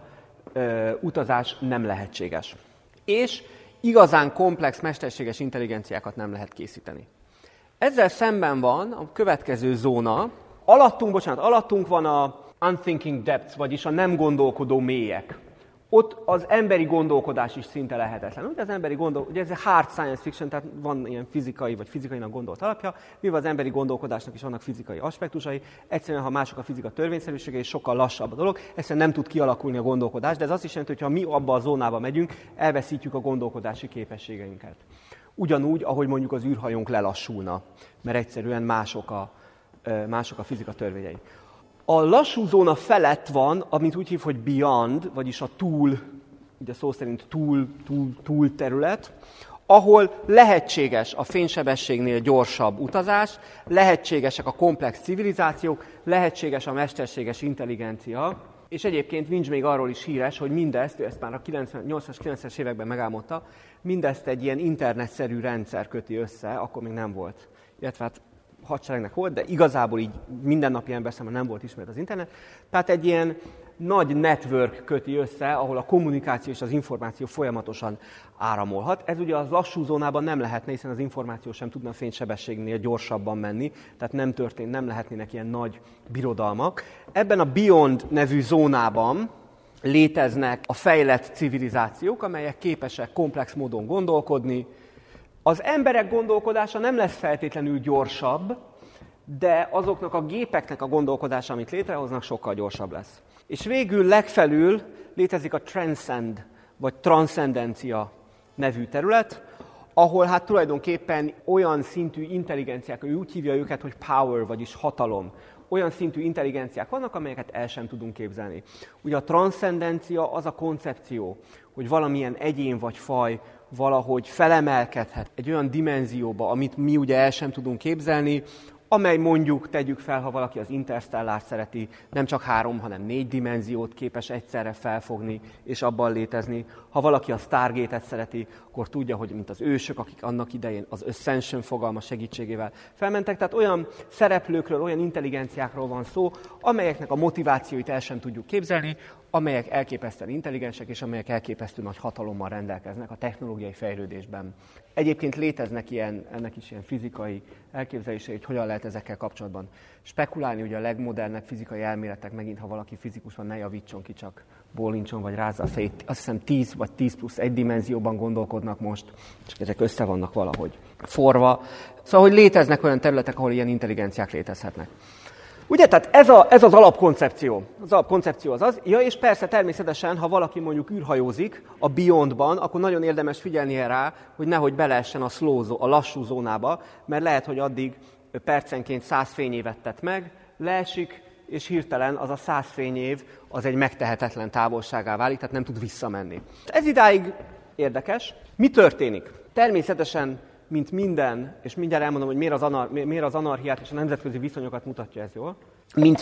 utazás nem lehetséges. És igazán komplex, mesterséges intelligenciákat nem lehet készíteni. Ezzel szemben van a következő zóna. Alattunk van a unthinking depths, vagyis a nem gondolkodó mélyek. Ott az emberi gondolkodás is szinte lehetetlen. Ugye ez egy hard science fiction, tehát van ilyen fizikai vagy fizikainak gondolt alapja, mivel az emberi gondolkodásnak is vannak fizikai aspektusai, egyszerűen, ha mások a fizika törvényszerűsége, és sokkal lassabb a dolog, egyszerűen nem tud kialakulni a gondolkodás, de ez azt is jelenti, hogy ha mi abba a zónába megyünk, elveszítjük a gondolkodási képességeinket. Ugyanúgy, ahogy mondjuk az űrhajónk lelassulna, mert egyszerűen mások a fizika törvényei. A lassú zóna felett van, amit úgy hív, hogy beyond, vagyis a túl, ugye szó szerint túl terület, ahol lehetséges a fénysebességnél gyorsabb utazás, lehetségesek a komplex civilizációk, lehetséges a mesterséges intelligencia, és egyébként Widge még arról is híres, hogy mindezt, ő ezt már a 80-as, 90-es években megálmodta, mindezt egy ilyen internetszerű rendszer köti össze, akkor még nem volt. Illetve hát hadseregnek volt, de igazából így mindennapi ember számára nem volt ismert az internet. Tehát egy ilyen nagy network köti össze, ahol a kommunikáció és az információ folyamatosan áramolhat. Ez ugye az lassú zónában nem lehetne, hiszen az információ sem tudna fénysebességnél gyorsabban menni, tehát nem lehetnének ilyen nagy birodalmak. Ebben a Beyond nevű zónában léteznek a fejlett civilizációk, amelyek képesek komplex módon gondolkodni. Az emberek gondolkodása nem lesz feltétlenül gyorsabb, de azoknak a gépeknek a gondolkodása, amit létrehoznak, sokkal gyorsabb lesz. És végül legfelül létezik a transcend, vagy transzcendencia nevű terület, ahol hát tulajdonképpen olyan szintű intelligenciák, ő úgy hívja őket, hogy power, vagyis hatalom, olyan szintű intelligenciák vannak, amelyeket el sem tudunk képzelni. Ugye a transzcendencia az a koncepció, hogy valamilyen egyén vagy faj valahogy felemelkedhet egy olyan dimenzióba, amit mi ugye el sem tudunk képzelni, amely mondjuk, tegyük fel, ha valaki az Interstellárt szereti, nem csak 3, hanem 4 dimenziót képes egyszerre felfogni és abban létezni. Ha valaki a Stargate-et szereti, akkor tudja, hogy mint az ősök, akik annak idején az Ascension fogalma segítségével felmentek. Tehát olyan szereplőkről, olyan intelligenciákról van szó, amelyeknek a motivációit el sem tudjuk képzelni, amelyek elképesztően intelligensek, és amelyek elképesztő nagy hatalommal rendelkeznek a technológiai fejlődésben. Egyébként léteznek ennek is ilyen fizikai elképzelései, hogy hogyan lehet ezekkel kapcsolatban spekulálni. Ugye a legmodernebb fizikai elméletek, megint ha valaki fizikus van, ne javítson ki, csak bólincson vagy rázza a fejét. Azt hiszem 10 vagy 10+1 dimenzióban gondolkodnak most, csak ezek össze vannak valahogy forva. Szóval, hogy léteznek olyan területek, ahol ilyen intelligenciák létezhetnek. Ugye, tehát ez az alapkoncepció. Az alapkoncepció az. Ja, és persze természetesen, ha valaki mondjuk űrhajózik a Beyondban, akkor nagyon érdemes figyelnie rá, hogy nehogy beleessen a lassú zónába, mert lehet, hogy addig percenként 100 fényévet tett meg, leesik, és hirtelen az a 100 fényév az egy megtehetetlen távolságá válik, tehát nem tud visszamenni. Ez idáig érdekes. Mi történik? Természetesen, mint minden, és mindjárt elmondom, hogy miért az anarchiát és a nemzetközi viszonyokat mutatja ez jól. Mint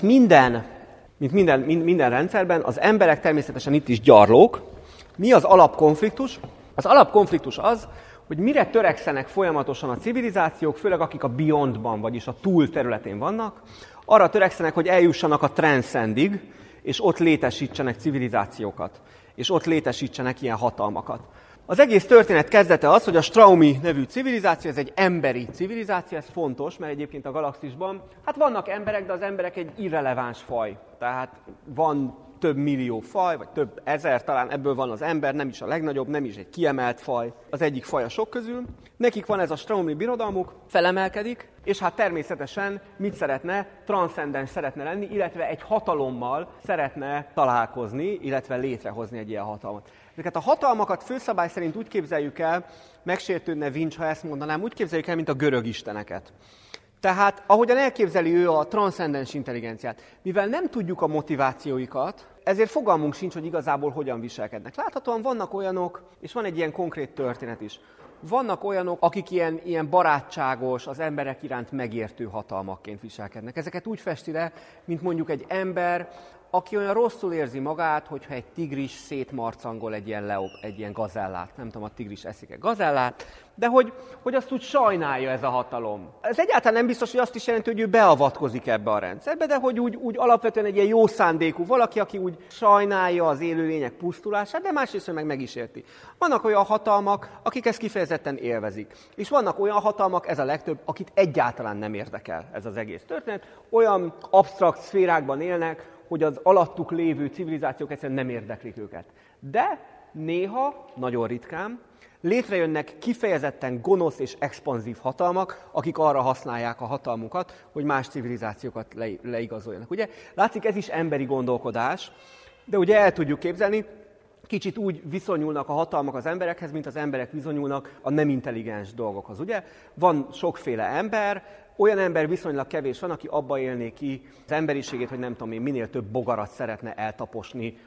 minden rendszerben, az emberek természetesen itt is gyarlók. Mi az alapkonfliktus? Az alapkonfliktus az, hogy mire törekszenek folyamatosan a civilizációk, főleg akik a Beyondban, vagyis a túl területén vannak, arra törekszenek, hogy eljussanak a transcendig, és ott létesítsenek civilizációkat, és ott létesítsenek ilyen hatalmakat. Az egész történet kezdete az, hogy a Straumi nevű civilizáció, ez egy emberi civilizáció, ez fontos, mert egyébként a galaxisban, hát vannak emberek, de az emberek egy irreleváns faj. Tehát van több millió faj, vagy több ezer, talán ebből van az ember, nem is a legnagyobb, nem is egy kiemelt faj, az egyik faj a sok közül. Nekik van ez a Straumi birodalmuk, felemelkedik, és hát természetesen mit szeretne? Transzcendens szeretne lenni, illetve egy hatalommal szeretne találkozni, illetve létrehozni egy ilyen hatalmat. Ezeket a hatalmakat főszabály szerint úgy képzeljük el, megsértődne Vincs, ha ezt mondanám, úgy képzeljük el, mint a görög isteneket. Tehát, ahogyan elképzeli ő a transzcendens intelligenciát, mivel nem tudjuk a motivációikat, ezért fogalmunk sincs, hogy igazából hogyan viselkednek. Láthatóan vannak olyanok, és van egy ilyen konkrét történet is, vannak olyanok, akik ilyen barátságos, az emberek iránt megértő hatalmakként viselkednek. Ezeket úgy festi le, mint mondjuk egy ember, aki olyan rosszul érzi magát, hogyha egy tigris szétmarcangol egy ilyen gazellát. Nem tudom, a tigris eszik-e gazellát, de hogy azt úgy sajnálja ez a hatalom. Ez egyáltalán nem biztos, hogy azt is jelenti, hogy ő beavatkozik ebbe a rendszerbe, de hogy úgy alapvetően egy ilyen jó szándékú valaki, aki úgy sajnálja az élőlények pusztulását, de másrészt meg is érti. Vannak olyan hatalmak, akik ezt kifejezetten élvezik. És vannak olyan hatalmak, ez a legtöbb, akit egyáltalán nem érdekel ez az egész történet. Olyan absztrakt szférákban élnek, hogy az alattuk lévő civilizációk egyszerűen nem érdeklik őket. De néha, nagyon ritkán, létrejönnek kifejezetten gonosz és expanzív hatalmak, akik arra használják a hatalmukat, hogy más civilizációkat leigazoljanak. Ugye? Látszik, ez is emberi gondolkodás, de ugye el tudjuk képzelni, kicsit úgy viszonyulnak a hatalmak az emberekhez, mint az emberek viszonyulnak a nem intelligens dolgokhoz. Ugye? Van sokféle ember, olyan ember viszonylag kevés van, aki abba élné ki az emberiségét, hogy nem tudom én, minél több bogarat szeretne eltaposni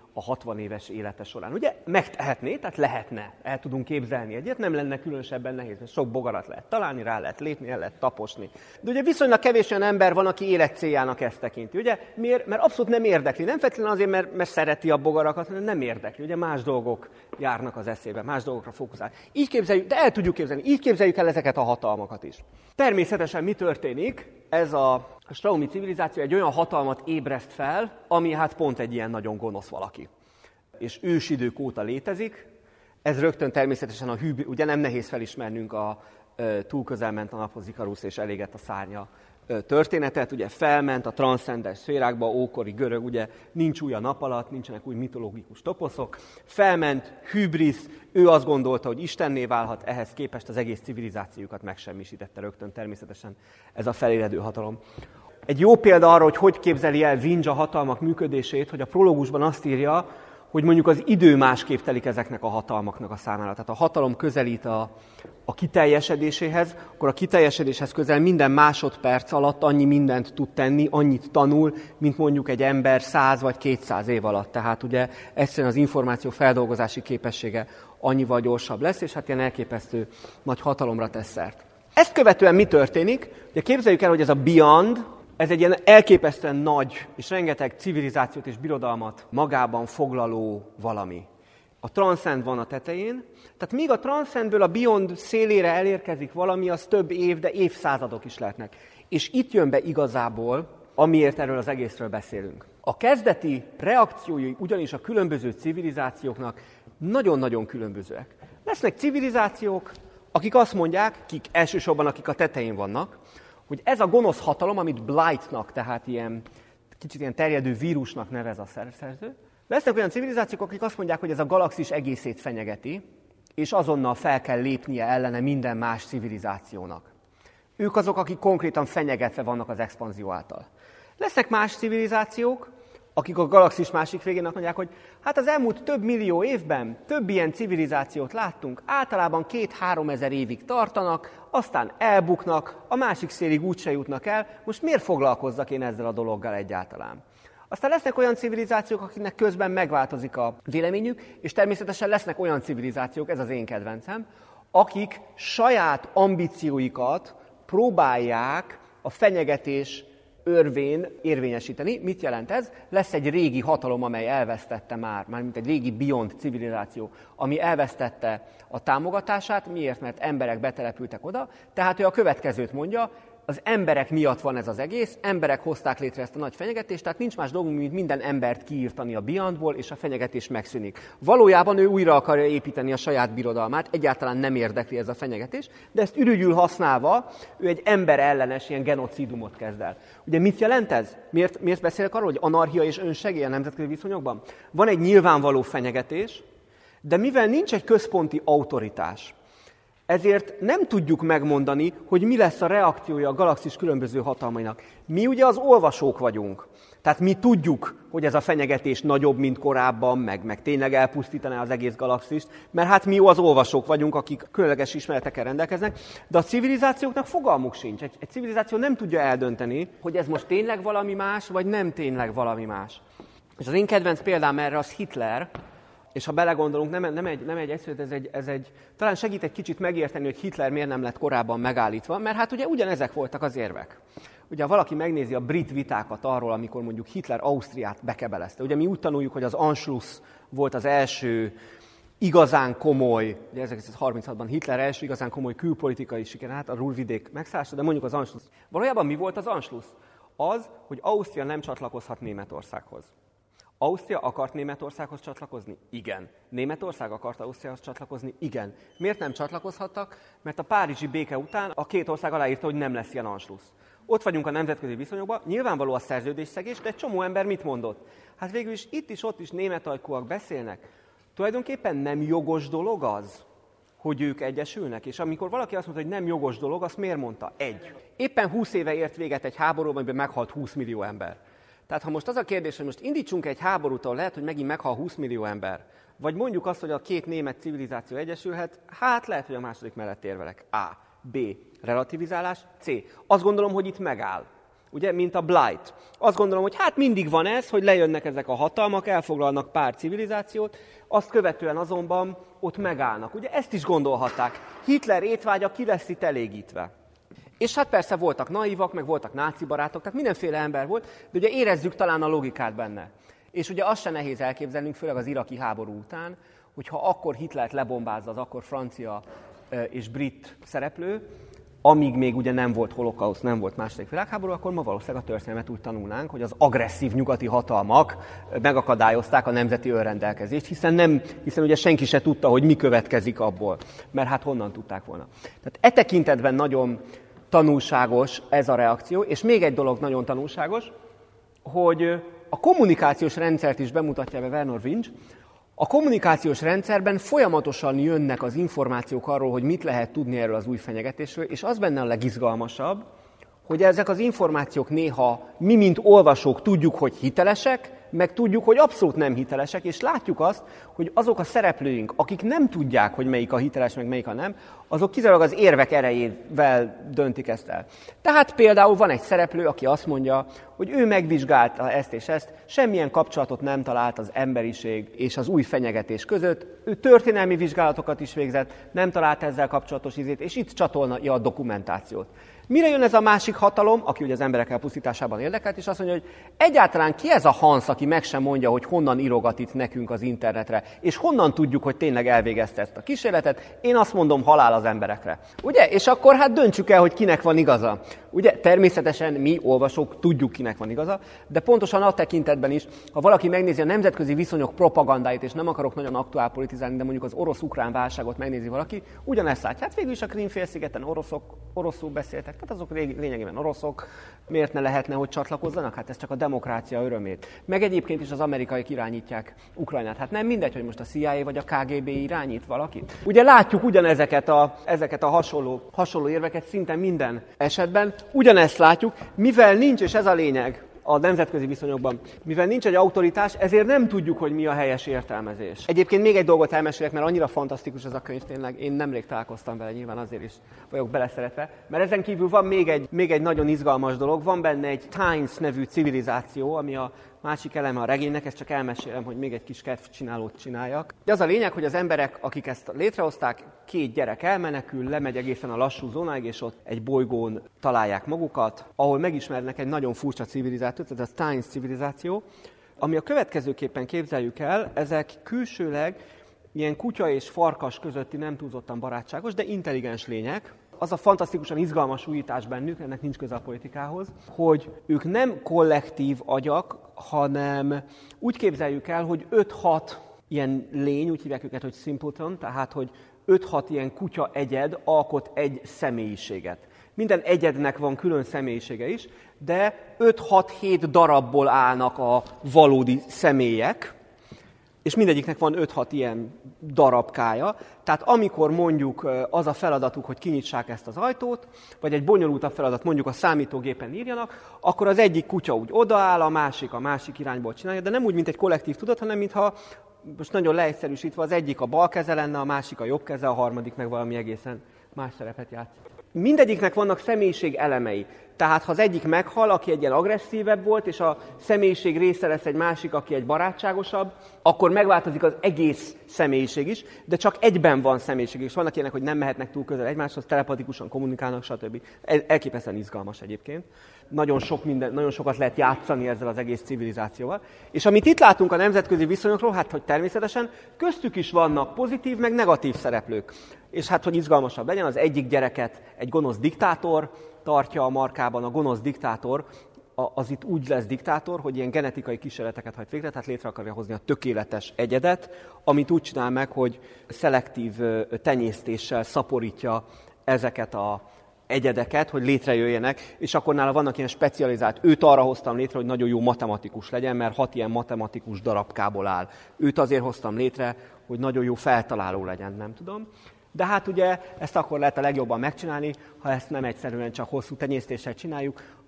a 60 éves élete során. Ugye megtehetné, tehát lehetne, el tudunk képzelni egyet, nem lenne különösebben nehéz, mert sok bogarat lehet találni, rá lehet lépni, el lehet taposni. De ugye viszonylag kevés olyan ember van, aki életcéljának ezt tekinti. Ugye? Miért? Mert abszolút nem érdekli. Nem feltétlenül azért, mert szereti a bogarakat, hanem nem érdekli. Ugye más dolgok járnak az eszébe, más dolgokra fókuszál. Így képzeljük, de el tudjuk képzelni, így képzeljük el ezeket a hatalmakat is. Természetesen mi történik? Ez a straumi civilizáció egy olyan hatalmat ébreszt fel, ami hát pont egy ilyen nagyon gonosz valaki. És ősidők óta létezik. Ez rögtön természetesen a hűbris, ugye nem nehéz felismernünk a túl közel ment a naphoz Ikarusz és elégett a szárnya történetet. Ugye felment a transzcendens szférákba, ókori görög, ugye nincs új a nap alatt, nincsenek új mitológikus toposzok. Felment hűbris, ő azt gondolta, hogy istenné válhat, ehhez képest az egész civilizációjukat megsemmisítette rögtön természetesen ez a feléledő hatalom. Egy jó példa arra, hogy képzeli el Winch a hatalmak működését, hogy a prológusban azt írja, hogy mondjuk az idő másképp telik ezeknek a hatalmaknak a számára. Tehát a hatalom közelít a kiteljesedéséhez, akkor a kiteljesedéshez közel minden másodperc alatt annyi mindent tud tenni, annyit tanul, mint mondjuk egy ember 100 vagy 200 év alatt. Tehát ugye egyszerűen az információ feldolgozási képessége annyival gyorsabb lesz, és hát ilyen elképesztő nagy hatalomra tesz szert. Ezt követően mi történik? Ugye képzeljük el, hogy ez a Beyond, ez egy ilyen elképesztően nagy és rengeteg civilizációt és birodalmat magában foglaló valami. A Transcend van a tetején, tehát míg a Transcendből a Beyond szélére elérkezik valami, az több év, de évszázadok is lehetnek. És itt jön be igazából, amiért erről az egészről beszélünk. A kezdeti reakciói ugyanis a különböző civilizációknak nagyon-nagyon különbözőek. Lesznek civilizációk, akik azt mondják, elsősorban akik a tetején vannak, hogy ez a gonosz hatalom, amit Blightnak, tehát kicsit ilyen terjedő vírusnak nevez a szerző, lesznek olyan civilizációk, akik azt mondják, hogy ez a galaxis egészét fenyegeti, és azonnal fel kell lépnie ellene minden más civilizációnak. Ők azok, akik konkrétan fenyegetve vannak az expanzió által. Lesznek más civilizációk, akik a galaxis másik végén azt mondják, hogy hát az elmúlt több millió évben több ilyen civilizációt láttunk, általában 2-3 ezer évig tartanak, aztán elbuknak, a másik szélig úgyse jutnak el, most miért foglalkozzak én ezzel a dologgal egyáltalán? Aztán lesznek olyan civilizációk, akiknek közben megváltozik a véleményük, és természetesen lesznek olyan civilizációk, ez az én kedvencem, akik saját ambícióikat próbálják a fenyegetés örvén érvényesíteni. Mit jelent ez? Lesz egy régi hatalom, amely elvesztette mármint egy régi Beyond civilizáció, ami elvesztette a támogatását. Miért? Mert emberek betelepültek oda. Tehát ő a következőt mondja, az emberek miatt van ez az egész, emberek hozták létre ezt a nagy fenyegetést, tehát nincs más dolgunk, mint minden embert kiírtani a Beyondból, és a fenyegetés megszűnik. Valójában ő újra akarja építeni a saját birodalmát, egyáltalán nem érdekli ez a fenyegetés, de ezt ürügyül használva ő egy emberellenes ilyen genocidumot kezd el. Ugye mit jelent ez? Miért beszélek arról, hogy anarchia és önsegély a nemzetközi viszonyokban? Van egy nyilvánvaló fenyegetés, de mivel nincs egy központi autoritás, ezért nem tudjuk megmondani, hogy mi lesz a reakciója a galaxis különböző hatalmainak. Mi ugye az olvasók vagyunk. Tehát mi tudjuk, hogy ez a fenyegetés nagyobb, mint korábban, meg tényleg elpusztítaná az egész galaxist, mert hát mi az olvasók vagyunk, akik különleges ismeretekkel rendelkeznek, de a civilizációknak fogalmuk sincs. Egy civilizáció nem tudja eldönteni, hogy ez most tényleg valami más, vagy nem tényleg valami más. És az én kedvenc példám erre az Hitler, és ha belegondolunk, nem egy egyszerű, talán segít egy kicsit megérteni, hogy Hitler miért nem lett korábban megállítva, mert hát ugye ugyanezek voltak az érvek. Ugye ha valaki megnézi a brit vitákat arról, amikor mondjuk Hitler Ausztriát bekebelezte, ugye mi úgy tanuljuk, hogy az Anschluss volt az első igazán komoly, ugye 1936-ban Hitler első igazán komoly külpolitikai siker, hát a Ruhrvidék megszállása, de mondjuk az Anschluss. Valójában mi volt az Anschluss? Az, hogy Ausztria nem csatlakozhat Németországhoz. Ausztria akart Németországhoz csatlakozni? Igen. Németország akart Ausztriához csatlakozni? Igen. Miért nem csatlakozhattak? Mert a párizsi béke után a két ország aláírta, hogy nem lesz ilyen Anschluss. Ott vagyunk a nemzetközi viszonyokban, nyilvánvaló a szerződésszegés, de egy csomó ember mit mondott? Hát végül is itt is, ott is németajkúak beszélnek. Tulajdonképpen nem jogos dolog az, hogy ők egyesülnek? És amikor valaki azt mondta, hogy nem jogos dolog, azt miért mondta? Éppen 20 éve ért véget egy háborúban, amiben meghalt 20 millió ember. Tehát ha most az a kérdés, hogy most indítsunk egy háborút, ahol lehet, hogy megint meghal 20 millió ember, vagy mondjuk azt, hogy a két német civilizáció egyesülhet, hát lehet, hogy a második mellett érvelek. A. B. Relativizálás. C. Azt gondolom, hogy itt megáll. ugye, mint a Blight. Azt gondolom, hogy hát mindig van ez, hogy lejönnek ezek a hatalmak, elfoglalnak pár civilizációt, azt követően azonban ott megállnak. Ugye ezt is gondolhatták. Hitler étvágya ki lesz itt elégítve. És hát persze voltak naívak, meg voltak náci barátok, tehát mindenféle ember volt, de ugye érezzük talán a logikát benne. És ugye azt sem nehéz elképzelnünk, főleg az iraki háború után, hogyha akkor Hitlert lebombázza az akkor francia és brit szereplő, amíg még ugye nem volt holokauszt, nem volt második világháború, akkor ma valószínűleg a történelmet úgy tanulnánk, hogy az agresszív nyugati hatalmak megakadályozták a nemzeti önrendelkezést, hiszen ugye senki se tudta, hogy mi következik abból, mert hát honnan tudták volna. Tehát e tekintetben nagyon tanulságos ez a reakció, és még egy dolog nagyon tanulságos, hogy a kommunikációs rendszert is bemutatja be Vernor Vinge. A kommunikációs rendszerben folyamatosan jönnek az információk arról, hogy mit lehet tudni erről az új fenyegetésről, és az benne a legizgalmasabb, hogy ezek az információk néha mi, mint olvasók tudjuk, hogy hitelesek, meg tudjuk, hogy abszolút nem hitelesek, és látjuk azt, hogy azok a szereplőink, akik nem tudják, hogy melyik a hiteles, meg melyik a nem, azok kizárólag az érvek erejével döntik ezt el. Tehát például van egy szereplő, aki azt mondja, hogy ő megvizsgálta ezt és ezt, semmilyen kapcsolatot nem talált az emberiség és az új fenyegetés között, ő történelmi vizsgálatokat is végzett, nem talált ezzel kapcsolatos izét, és itt csatolja a dokumentációt. Mire jön ez a másik hatalom, aki ugye az emberek elpusztításában érdekelt, és azt mondja, hogy egyáltalán ki ez a Hans, aki meg sem mondja, hogy honnan írogat itt nekünk az internetre, és honnan tudjuk, hogy tényleg elvégezte ezt a kísérletet, én azt mondom, halál az emberekre. Ugye? És akkor hát döntsük el, hogy kinek van igaza. Ugye természetesen mi, olvasók, tudjuk, kinek van igaza, de pontosan a tekintetben is, ha valaki megnézi a nemzetközi viszonyok propagandáit, és nem akarok nagyon aktuálpolitizálni, de mondjuk az orosz-ukrán válságot megnézi valaki, ugyanezt látja. Hát végül is a Krím-félszigeten oroszul beszéltek, tehát azok lényegében oroszok, miért ne lehetne, hogy csatlakozzanak? Hát ez csak a demokrácia örömét. Meg egyébként is az amerikaiak irányítják Ukrajnát. Hát nem mindegy, hogy most a CIA vagy a KGB irányít valakit. Ugye látjuk ugyanezeket a hasonló érveket szinte minden esetben. Ugyanezt látjuk, mivel nincs, és ez a lényeg a nemzetközi viszonyokban, mivel nincs egy autoritás, ezért nem tudjuk, hogy mi a helyes értelmezés. Egyébként még egy dolgot elmesélek, mert annyira fantasztikus ez a könyv tényleg, én nemrég találkoztam vele, nyilván azért is vagyok beleszeretve, mert ezen kívül van még egy nagyon izgalmas dolog, van benne egy Tynes nevű civilizáció, ami a másik eleme a regénynek, ezt csak elmesélem, hogy még egy kis kedvcsinálót csináljak. De az a lényeg, hogy az emberek, akik ezt létrehozták, 2 gyerek elmenekül, lemegy egészen a lassú zónáig, és ott egy bolygón találják magukat, ahol megismernek egy nagyon furcsa civilizációt, ez a Tynes civilizáció, ami a következőképpen képzeljük el, ezek külsőleg ilyen kutya és farkas közötti nem túlzottan barátságos, de intelligens lények. Az a fantasztikusan izgalmas újítás bennük, ennek nincs köze a politikához, hogy ők nem kollektív agyak, hanem úgy képzeljük el, hogy 5-6 ilyen lény, úgy hívják őket, hogy simpleton, tehát hogy 5-6 ilyen kutya egyed alkot egy személyiséget. Minden egyednek van külön személyisége is, de 5-6-7 darabból állnak a valódi személyek, és mindegyiknek van 5-6 ilyen darabkája. Tehát amikor mondjuk az a feladatuk, hogy kinyitsák ezt az ajtót, vagy egy bonyolultabb feladat, mondjuk a számítógépen írjanak, akkor az egyik kutya úgy odaáll, a másik irányból csinálja, de nem úgy, mint egy kollektív tudat, hanem mintha, most nagyon leegyszerűsítve, az egyik a bal keze lenne, a másik a jobb keze, a harmadik meg valami egészen más szerepet játszik. Mindegyiknek vannak személyiség elemei. Tehát ha az egyik meghal, aki egy ilyen agresszívebb volt, és a személyiség része lesz egy másik, aki egy barátságosabb, akkor megváltozik az egész személyiség is, de csak egyben van személyiség. És vannak ilyenek, hogy nem mehetnek túl közel egymáshoz, telepatikusan kommunikálnak, stb. Elképesztően izgalmas egyébként. Nagyon sokat lehet játszani ezzel az egész civilizációval. És amit itt látunk a nemzetközi viszonyokról, hát hogy természetesen köztük is vannak pozitív, meg negatív szereplők. És hát, hogy izgalmasabb legyen, az egyik gyereket egy gonosz diktátor tartja a markában, a gonosz diktátor, az itt úgy lesz diktátor, hogy ilyen genetikai kísérleteket hajt végre, tehát létre akarja hozni a tökéletes egyedet, amit úgy csinál meg, hogy szelektív tenyésztéssel szaporítja ezeket a egyedeket, hogy létrejöjjenek, és akkor nála vannak ilyen specializált. Őt arra hoztam létre, hogy nagyon jó matematikus legyen, mert 6 ilyen matematikus darabkából áll. Őt azért hoztam létre, hogy nagyon jó feltaláló legyen, nem tudom. De hát ugye ezt akkor lehet a legjobban megcsinálni, ha ezt nem egyszerűen csak hosszú tenyésztéssel csináljuk,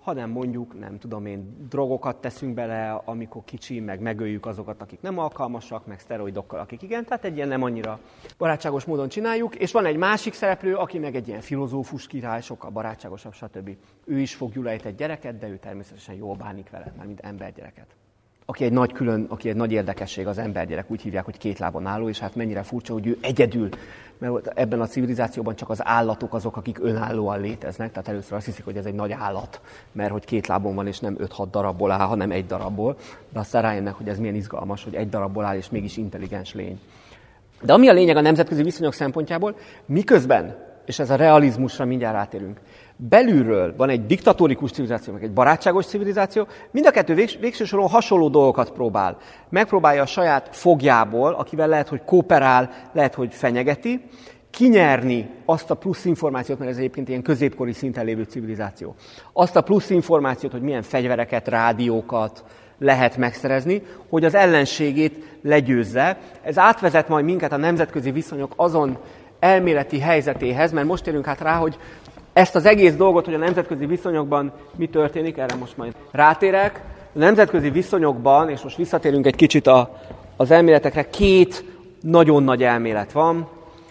hanem mondjuk, nem tudom én, drogokat teszünk bele, amikor kicsi, meg megöljük azokat, akik nem alkalmasak, meg szteroidokkal, akik igen, tehát egy ilyen nem annyira barátságos módon csináljuk, és van egy másik szereplő, aki meg egy ilyen filozófus király, sokkal barátságosabb, stb. Ő is fog gyulejt egy gyereket, de ő természetesen jól bánik vele, mármint embergyereket. Aki egy nagy érdekesség az embergyerek, úgy hívják, hogy két lábon álló, és hát mennyire furcsa, hogy ő egyedül, mert ebben a civilizációban csak az állatok azok, akik önállóan léteznek, tehát először azt hiszik, hogy ez egy nagy állat, mert hogy két lábon van, és nem 5-6 darabból áll, hanem egy darabból, de aztán rájönnek, hogy ez milyen izgalmas, hogy egy darabból áll, és mégis intelligens lény. De ami a lényeg a nemzetközi viszonyok szempontjából, miközben, és ez a realizmusra mindjárt rátérünk, belülről van egy diktatórikus civilizáció, meg egy barátságos civilizáció, mind a kettő végső soron hasonló dolgokat próbál. Megpróbálja a saját fogjából, akivel lehet, hogy kooperál, lehet, hogy fenyegeti, kinyerni azt a plusz információt, mert ez egyébként ilyen középkori szinten lévő civilizáció. Azt a plusz információt, hogy milyen fegyvereket, rádiókat lehet megszerezni, hogy az ellenségét legyőzze. Ez átvezet majd minket a nemzetközi viszonyok azon elméleti helyzetéhez, mert most érünk hát rá, hogy ezt az egész dolgot, hogy a nemzetközi viszonyokban mi történik, erre most majd rátérek. A nemzetközi viszonyokban, és most visszatérünk egy kicsit az elméletekre, két nagyon nagy elmélet van.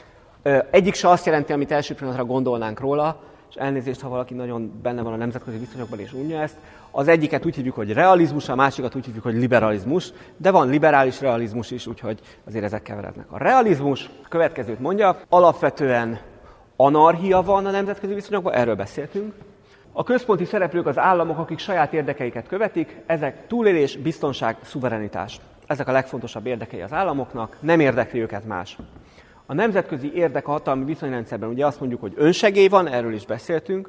Egyik se azt jelenti, amit első pillanatra gondolnánk róla, és elnézést, ha valaki nagyon benne van a nemzetközi viszonyokban és unja ezt. Az egyiket úgy hívjuk, hogy realizmus, a másikat úgy hívjuk, hogy liberalizmus, de van liberális realizmus is, úgyhogy azért ezek keverednek. A realizmus a következőt mondja, alapvetően anarchia van a nemzetközi viszonyokban, erről beszéltünk. A központi szereplők az államok, akik saját érdekeiket követik, ezek túlélés, biztonság, szuverenitás. Ezek a legfontosabb érdekei az államoknak, nem érdekli őket más. A nemzetközi érdek a hatalmi viszonyrendszerben ugye azt mondjuk, hogy önsegély van, erről is beszéltünk,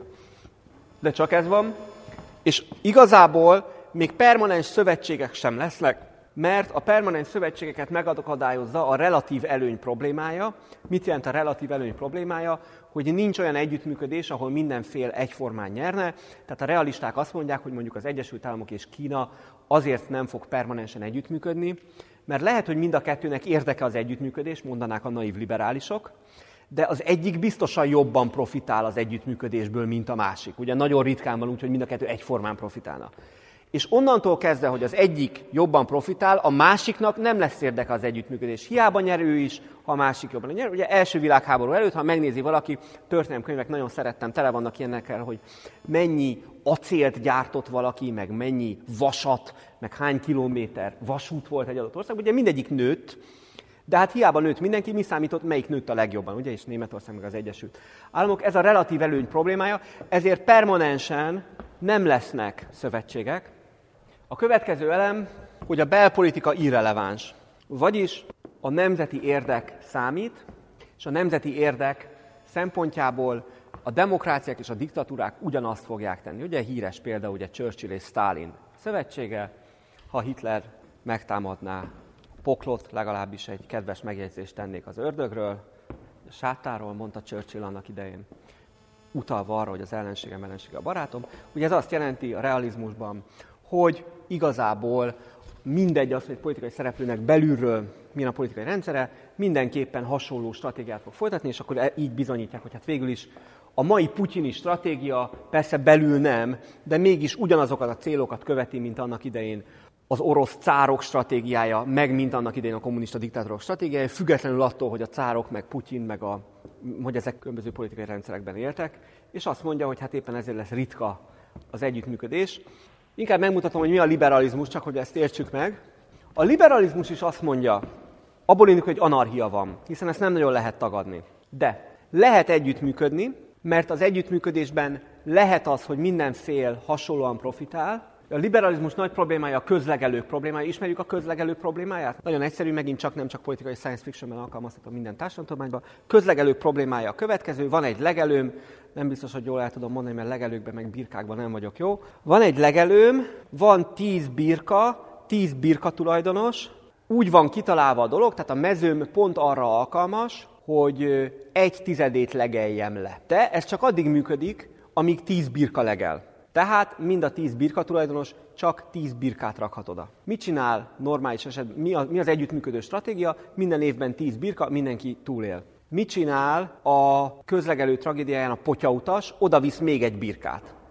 de csak ez van, és igazából még permanens szövetségek sem lesznek, mert a permanens szövetségeket megakadályozza a relatív előny problémája. Mit jelent a relatív előny problémája? Hogy nincs olyan együttműködés, ahol minden fél egyformán nyerne. Tehát a realisták azt mondják, hogy mondjuk az Egyesült Államok és Kína azért nem fog permanensen együttműködni, mert lehet, hogy mind a kettőnek érdeke az együttműködés, mondanák a naív liberálisok, de az egyik biztosan jobban profitál az együttműködésből, mint a másik. Ugye nagyon ritkán van úgy, hogy mind a kettő egyformán profitálna. És onnantól kezdve, hogy az egyik jobban profitál, a másiknak nem lesz érdeke az együttműködés. Hiába nyer ő is, ha a másik jobban nyer. Ugye első világháború előtt, ha megnézi valaki, történelemkönyvek nagyon szerettem, tele vannak ilyenekkel, hogy mennyi acélt gyártott valaki, meg mennyi vasat, meg hány kilométer vasút volt egy adott országban. Ugye mindegyik nőtt, de hát hiába nőtt mindenki, mi számított, melyik nőtt a legjobban, ugye, és Németország meg az Egyesült Államok. Ez a relatív előny problémája, ezért permanensen nem lesznek szövetségek. A következő elem, hogy a belpolitika irreleváns, vagyis a nemzeti érdek számít, és a nemzeti érdek szempontjából a demokráciák és a diktatúrák ugyanazt fogják tenni. Ugye híres példa, ugye Churchill és Stalin szövetsége, ha Hitler megtámadná Poklot, legalábbis egy kedves megjegyzést tennék az ördögről, a sátáról, mondta Churchill annak idején, utalva arra, hogy az ellensége a barátom. Ugye ez azt jelenti a realizmusban, hogy igazából mindegy az, hogy politikai szereplőnek belülről milyen a politikai rendszere, mindenképpen hasonló stratégiát fog folytatni, és akkor így bizonyítják, hogy hát végül is a mai putyini stratégia persze belül nem, de mégis ugyanazokat a célokat követi, mint annak idején az orosz cárok stratégiája, meg mint annak idején a kommunista diktátorok stratégiája, függetlenül attól, hogy a cárok, meg Putyin, hogy ezek különböző politikai rendszerekben éltek, és azt mondja, hogy hát éppen ezért lesz ritka az együttműködés. Inkább megmutatom, hogy mi a liberalizmus, csak hogy ezt értsük meg. A liberalizmus is azt mondja, abból indul, hogy anarchia van, hiszen ezt nem nagyon lehet tagadni. De lehet együttműködni, mert az együttműködésben lehet az, hogy minden fél hasonlóan profitál. A liberalizmus nagy problémája a közlegelők problémája. Ismerjük a közlegelők problémáját? Nagyon egyszerű, megint csak nem csak politikai science fictionben alkalmazható minden társadalomtudományban. Közlegelők problémája a következő. Van egy legelőm, nem biztos, hogy jól el tudom mondani, mert legelőkben meg birkákban nem vagyok jó. Van egy legelőm, van 10 birka tulajdonos, úgy van kitalálva a dolog, tehát a mezőm pont arra alkalmas, hogy 1/10 legeljem le. De ez csak addig működik, amíg 10 birka legel. Tehát mind a 10 birka tulajdonos csak 10 birkát rakhat oda. Mit csinál normális esetben? Mi az együttműködő stratégia? Minden évben 10 birka, mindenki túlél. Mit csinál a közlegelő tragédiáján a potyautas? Oda visz még egy birkát.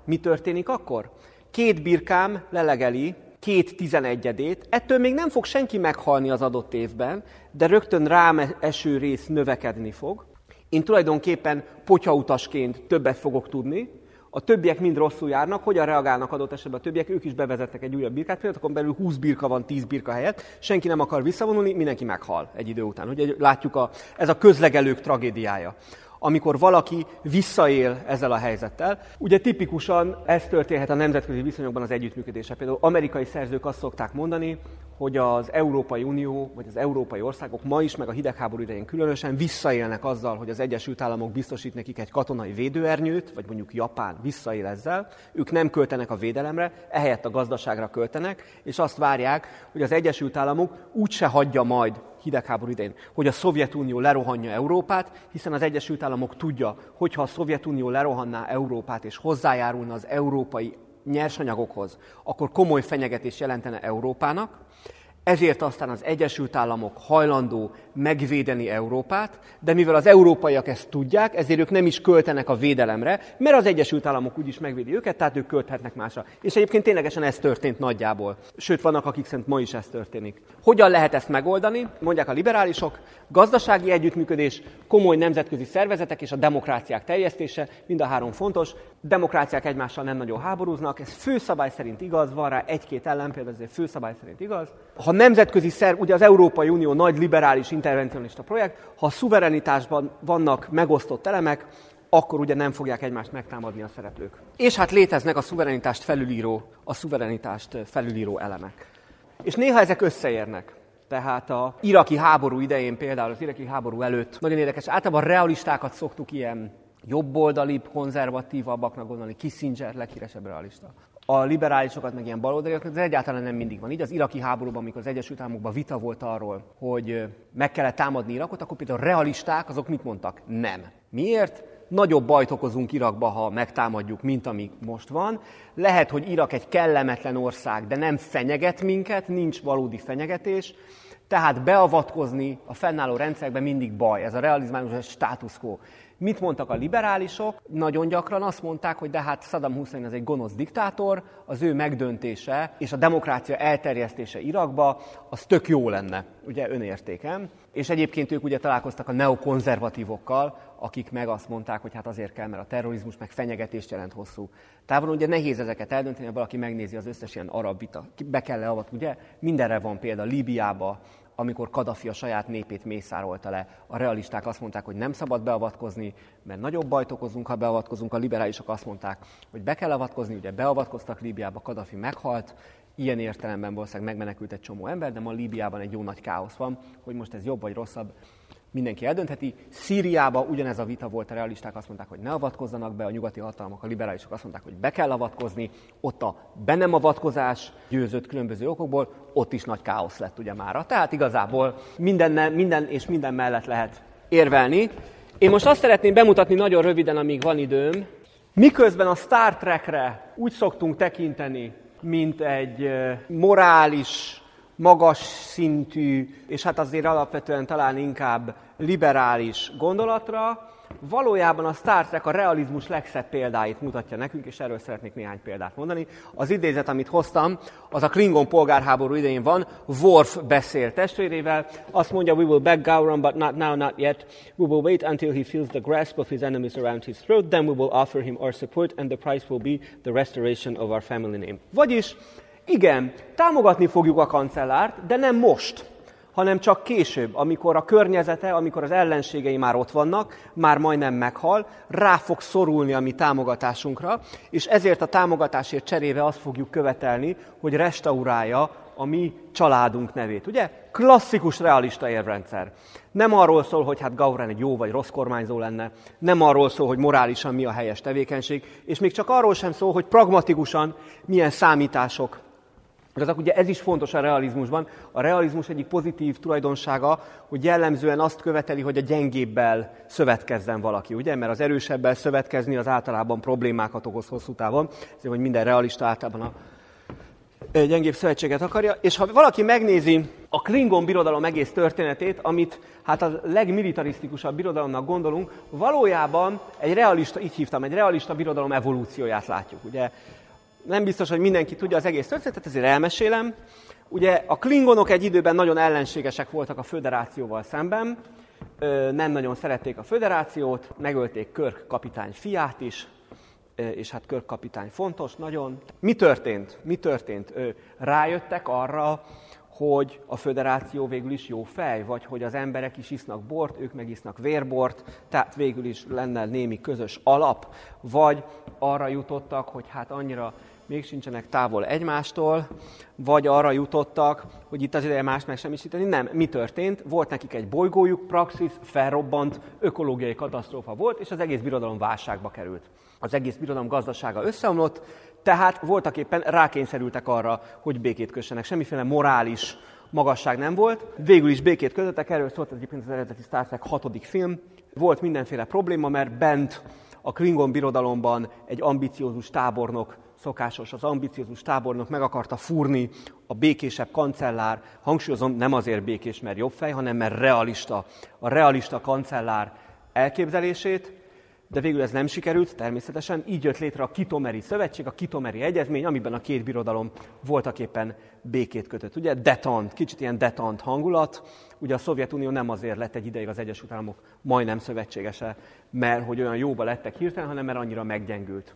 Mi történik akkor? 2 birkám lelegeli 2 11-edét, ettől még nem fog senki meghalni az adott évben, de rögtön rám eső rész növekedni fog. Én tulajdonképpen potyautasként többet fogok tudni, a többiek mind rosszul járnak, hogyan reagálnak adott esetben a többiek, ők is bevezettek egy újabb birkát, pillanatokon belül 20 birka van 10 birka helyett, senki nem akar visszavonulni, mindenki meghal egy idő után. Ugye látjuk, ez a közlegelők tragédiája, amikor valaki visszaél ezzel a helyzettel. Ugye tipikusan ez történhet a nemzetközi viszonyokban az együttműködése. Például amerikai szerzők azt szokták mondani, hogy az Európai Unió, vagy az európai országok ma is, meg a hidegháború idején különösen visszaélnek azzal, hogy az Egyesült Államok biztosít nekik egy katonai védőernyőt, vagy mondjuk Japán visszaél ezzel. Ők nem költenek a védelemre, ehelyett a gazdaságra költenek, és azt várják, hogy az Egyesült Államok úgyse hagyja majd hidegháború idején, hogy a Szovjetunió lerohanja Európát, hiszen az Egyesült Államok tudja, hogy ha a Szovjetunió lerohanná Európát és hozzájárulna az európai nyersanyagokhoz, akkor komoly fenyegetés jelentene Európának, ezért aztán az Egyesült Államok hajlandó megvédeni Európát, de mivel az európaiak ezt tudják, ezért ők nem is költenek a védelemre, mert az Egyesült Államok úgyis megvédi őket, tehát ők költhetnek másra. És egyébként ténylegesen ez történt nagyjából. Sőt, vannak, akik szerint ma is ez történik. Hogyan lehet ezt megoldani? Mondják a liberálisok, gazdasági együttműködés, komoly nemzetközi szervezetek és a demokráciák terjesztése, mind a három fontos. Demokráciák egymással nem nagyon háborúznak, ez főszabály szerint igaz, van rá 1-2 ellenpélda, ez főszabály szerint igaz. Ha nemzetközi szerv, ugye az Európai Unió nagy liberális intervencionista projekt, ha a szuverenitásban vannak megosztott elemek, akkor ugye nem fogják egymást megtámadni a szereplők. És hát léteznek a szuverenitást felülíró elemek. És néha ezek összeérnek. Tehát a iraki háború idején, például az iraki háború előtt, nagyon érdekes, általában realistákat szoktuk ilyen jobboldalibb, konzervatívabbaknak gondolni, Kissinger leghíresebb realista. A liberálisokat meg ilyen baloldaliak, de egyáltalán nem mindig van így. Az iraki háborúban, amikor az Egyesült Államokban vita volt arról, hogy meg kellett támadni Irakot, akkor például a realisták azok mit mondtak? Nem. Miért? Nagyobb bajt okozunk Irakba, ha megtámadjuk, mint ami most van. Lehet, hogy Irak egy kellemetlen ország, de nem fenyeget minket, nincs valódi fenyegetés. Tehát beavatkozni a fennálló rendszerekben mindig baj. Ez a realizmus status quo. Mit mondtak a liberálisok? Nagyon gyakran azt mondták, hogy de hát Saddam Hussein az egy gonosz diktátor, az ő megdöntése és a demokrácia elterjesztése Irakba, az tök jó lenne, ugye önértéken. És egyébként ők ugye találkoztak a neokonzervatívokkal, akik meg azt mondták, hogy hát azért kell, mert a terrorizmus meg fenyegetést jelent hosszú távon. Ugye nehéz ezeket eldönteni, ha valaki megnézi az összes ilyen arab vita. Be kell leavatni, ugye? Mindenre van példa Líbiába, amikor Kadhafi a saját népét mészárolta le. A realisták azt mondták, hogy nem szabad beavatkozni, mert nagyobb bajt okozunk, ha beavatkozunk. A liberálisok azt mondták, hogy be kell avatkozni, ugye beavatkoztak Líbiába, Kadhafi meghalt, ilyen értelemben valószínűleg megmenekült egy csomó ember, de ma Líbiában egy jó nagy káosz van, hogy most ez jobb vagy rosszabb, mindenki eldöntheti. Szíriában ugyanez a vita volt, a realisták azt mondták, hogy ne avatkozzanak be, a nyugati hatalmak, a liberálisok azt mondták, hogy be kell avatkozni, ott a be nem avatkozás győzött különböző okokból, ott is nagy káosz lett ugye mára. Tehát igazából minden mellett lehet érvelni. Én most azt szeretném bemutatni nagyon röviden, amíg van időm, miközben a Star Trekre úgy szoktunk tekinteni, mint egy morális, magas szintű, és hát azért alapvetően talán inkább liberális gondolatra, valójában a Star Trek a realizmus legszebb példáit mutatja nekünk, és erről szeretnék néhány példát mondani. Az idézet, amit hoztam, az a Klingon polgárháború idején van, Worf beszél testvérével, azt mondja, we will back Gowron, but not now, not yet. We will wait until he feels the grasp of his enemies around his throat, then we will offer him our support, and the price will be the restoration of our family name. Vagyis, igen, támogatni fogjuk a kancellárt, de nem most, hanem csak később, amikor a környezete, amikor az ellenségei már ott vannak, már majdnem meghal, rá fog szorulni a mi támogatásunkra, és ezért a támogatásért cserébe azt fogjuk követelni, hogy restaurálja a mi családunk nevét. Ugye? Klasszikus realista érvrendszer. Nem arról szól, hogy hát Gowron egy jó vagy rossz kormányzó lenne, nem arról szól, hogy morálisan mi a helyes tevékenység, és még csak arról sem szól, hogy pragmatikusan milyen számítások. Ugye ez is fontos a realizmusban. A realizmus egyik pozitív tulajdonsága, hogy jellemzően azt követeli, hogy a gyengébbel szövetkezzen valaki, ugye? Mert az erősebbel szövetkezni az általában problémákat okoz hosszú távon, ezért, hogy minden realista általában a gyengébb szövetséget akarja. És ha valaki megnézi a Klingon birodalom egész történetét, amit hát a legmilitarisztikusabb birodalomnak gondolunk, valójában egy realista birodalom evolúcióját látjuk. Ugye nem biztos, hogy mindenki tudja az egész történetet, ezért elmesélem. Ugye a klingonok egy időben nagyon ellenségesek voltak a föderációval szemben, nem nagyon szerették a föderációt, megölték Kirk kapitány fiát is, és hát Kirk kapitány fontos nagyon. Mi történt? Rájöttek arra, hogy a föderáció végül is jó fej, vagy hogy az emberek is isznak bort, ők meg isznak vérbort, tehát végül is lenne némi közös alap, vagy arra jutottak, hogy hát annyira még sincsenek távol egymástól, vagy arra jutottak, hogy itt az ideje mást megsemmisíteni. Nem, mi történt? Volt nekik egy bolygójuk, Praxis, felrobbant, ökológiai katasztrófa volt, és az egész birodalom válságba került. Az egész birodalom gazdasága összeomlott, tehát voltaképpen rákényszerültek arra, hogy békét kössenek. Semmiféle morális magasság nem volt. Végül is békét kötöttek, erről szólt egyébként az eredeti Star Trek 6. film. Volt mindenféle probléma, mert bent a Klingon birodalomban egy ambiciózus tábornok, szokásos, az ambiciózus tábornok meg akarta fúrni a békésebb kancellár, hangsúlyozom, nem azért békés, mert jobb fej, hanem mert realista. A realista kancellár elképzelését, de végül ez nem sikerült, természetesen. Így jött létre a Kitomeri Szövetség, a Kitomeri Egyezmény, amiben a két birodalom voltaképpen békét kötött. Ugye detant, kicsit ilyen detant hangulat. Ugye a Szovjetunió nem azért lett egy ideig az Egyesült Államok majdnem szövetségese, mert hogy olyan jóba lettek hirtelen, hanem mert annyira meggyengült.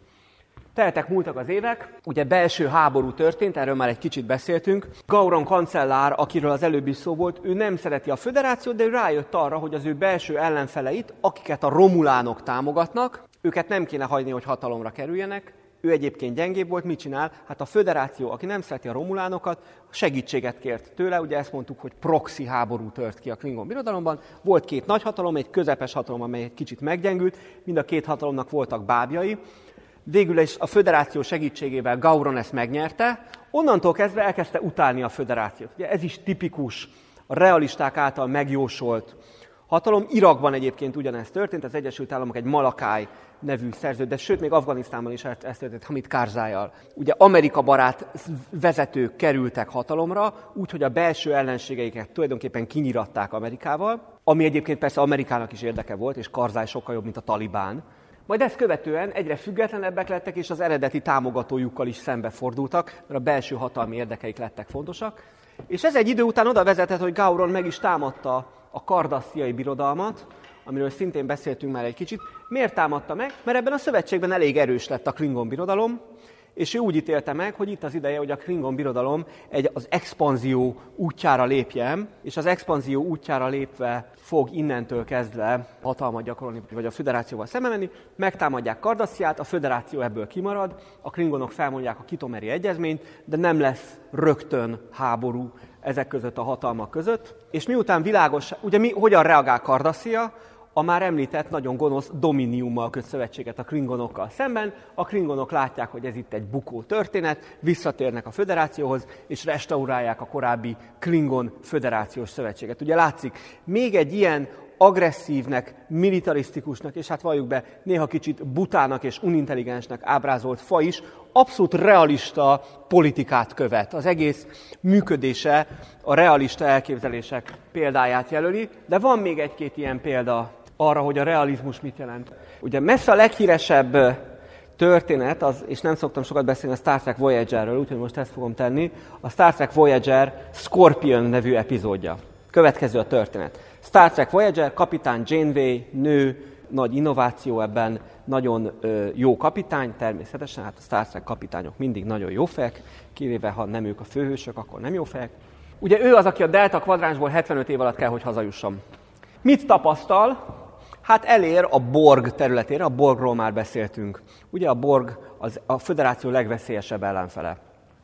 Múltak az évek, ugye belső háború történt, erről már egy kicsit beszéltünk. Gowron kancellár, akiről az előbb is szó volt, ő nem szereti a föderációt, de ő rájött arra, hogy az ő belső ellenfeleit, akiket a romulánok támogatnak, őket nem kéne hagyni, hogy hatalomra kerüljenek. Ő egyébként gyengébb volt, mit csinál? Hát a föderáció, aki nem szereti a romulánokat, segítséget kért tőle, ugye ezt mondtuk, hogy proxy háború tört ki a Klingon birodalomban. Volt két nagy hatalom, egy közepes hatalom, amely egy kicsit meggyengült, mind a két hatalomnak voltak bábjai. Végül is a föderáció segítségével Gowron ezt megnyerte, onnantól kezdve elkezdte utálni a föderációt. Ugye ez is tipikus, a realisták által megjósolt hatalom. Irakban egyébként ugyanezt történt, az Egyesült Államok egy Malakály nevű szerződés, sőt, még Afganisztánban is ez történt Hamid Karzájjal. Ugye Amerika barát vezetők kerültek hatalomra, úgyhogy a belső ellenségeiket tulajdonképpen kinyiratták Amerikával, ami egyébként persze Amerikának is érdeke volt, és Karzáj sokkal jobb, mint a Talibán. Majd ezt követően egyre függetlenebbek lettek, és az eredeti támogatójukkal is szembefordultak, mert a belső hatalmi érdekeik lettek fontosak. És ez egy idő után oda vezetett, hogy Gowron meg is támadta a kardassziai birodalmat, amiről szintén beszéltünk már egy kicsit. Miért támadta meg? Mert ebben a szövetségben elég erős lett a Klingon birodalom, és ő úgy ítélte meg, hogy itt az ideje, hogy a Klingon birodalom az expanzió útjára lépjen, és az expanzió útjára lépve fog innentől kezdve hatalmat gyakorolni, vagy a föderációval szembe menni, megtámadják Kardassziát, a föderáció ebből kimarad, a klingonok felmondják a Kitomeri Egyezményt, de nem lesz rögtön háború ezek között a hatalmak között. És miután világos, ugye hogyan reagál Kardasszia? A már említett nagyon gonosz Dominiummal köt szövetséget a klingonokkal szemben. A klingonok látják, hogy ez itt egy bukó történet, visszatérnek a föderációhoz, és restaurálják a korábbi Klingon föderációs szövetséget. Ugye látszik, még egy ilyen agresszívnek, militarisztikusnak, és hát valljuk be, néha kicsit butának és unintelligensnek ábrázolt faj is abszolút realista politikát követ. Az egész működése a realista elképzelések példáját jelöli, de van még egy-két ilyen példa arra, hogy a realizmus mit jelent. Ugye messze a leghíresebb történet, és nem szoktam sokat beszélni a Star Trek Voyagerről, úgyhogy most ezt fogom tenni, a Star Trek Voyager Scorpion nevű epizódja. Következő a történet. Star Trek Voyager, kapitány Janeway, nő, nagy innováció ebben, nagyon jó kapitány, természetesen, hát a Star Trek kapitányok mindig nagyon jó fejek, kivéve ha nem ők a főhősök, akkor nem jó fejek. Ugye ő az, aki a Delta kvadránsból 75 év alatt kell, hogy hazajusson. Mit tapasztal? Hát elér a Borg területére, a Borgról már beszéltünk. Ugye a Borg a föderáció legveszélyesebb ellenfele.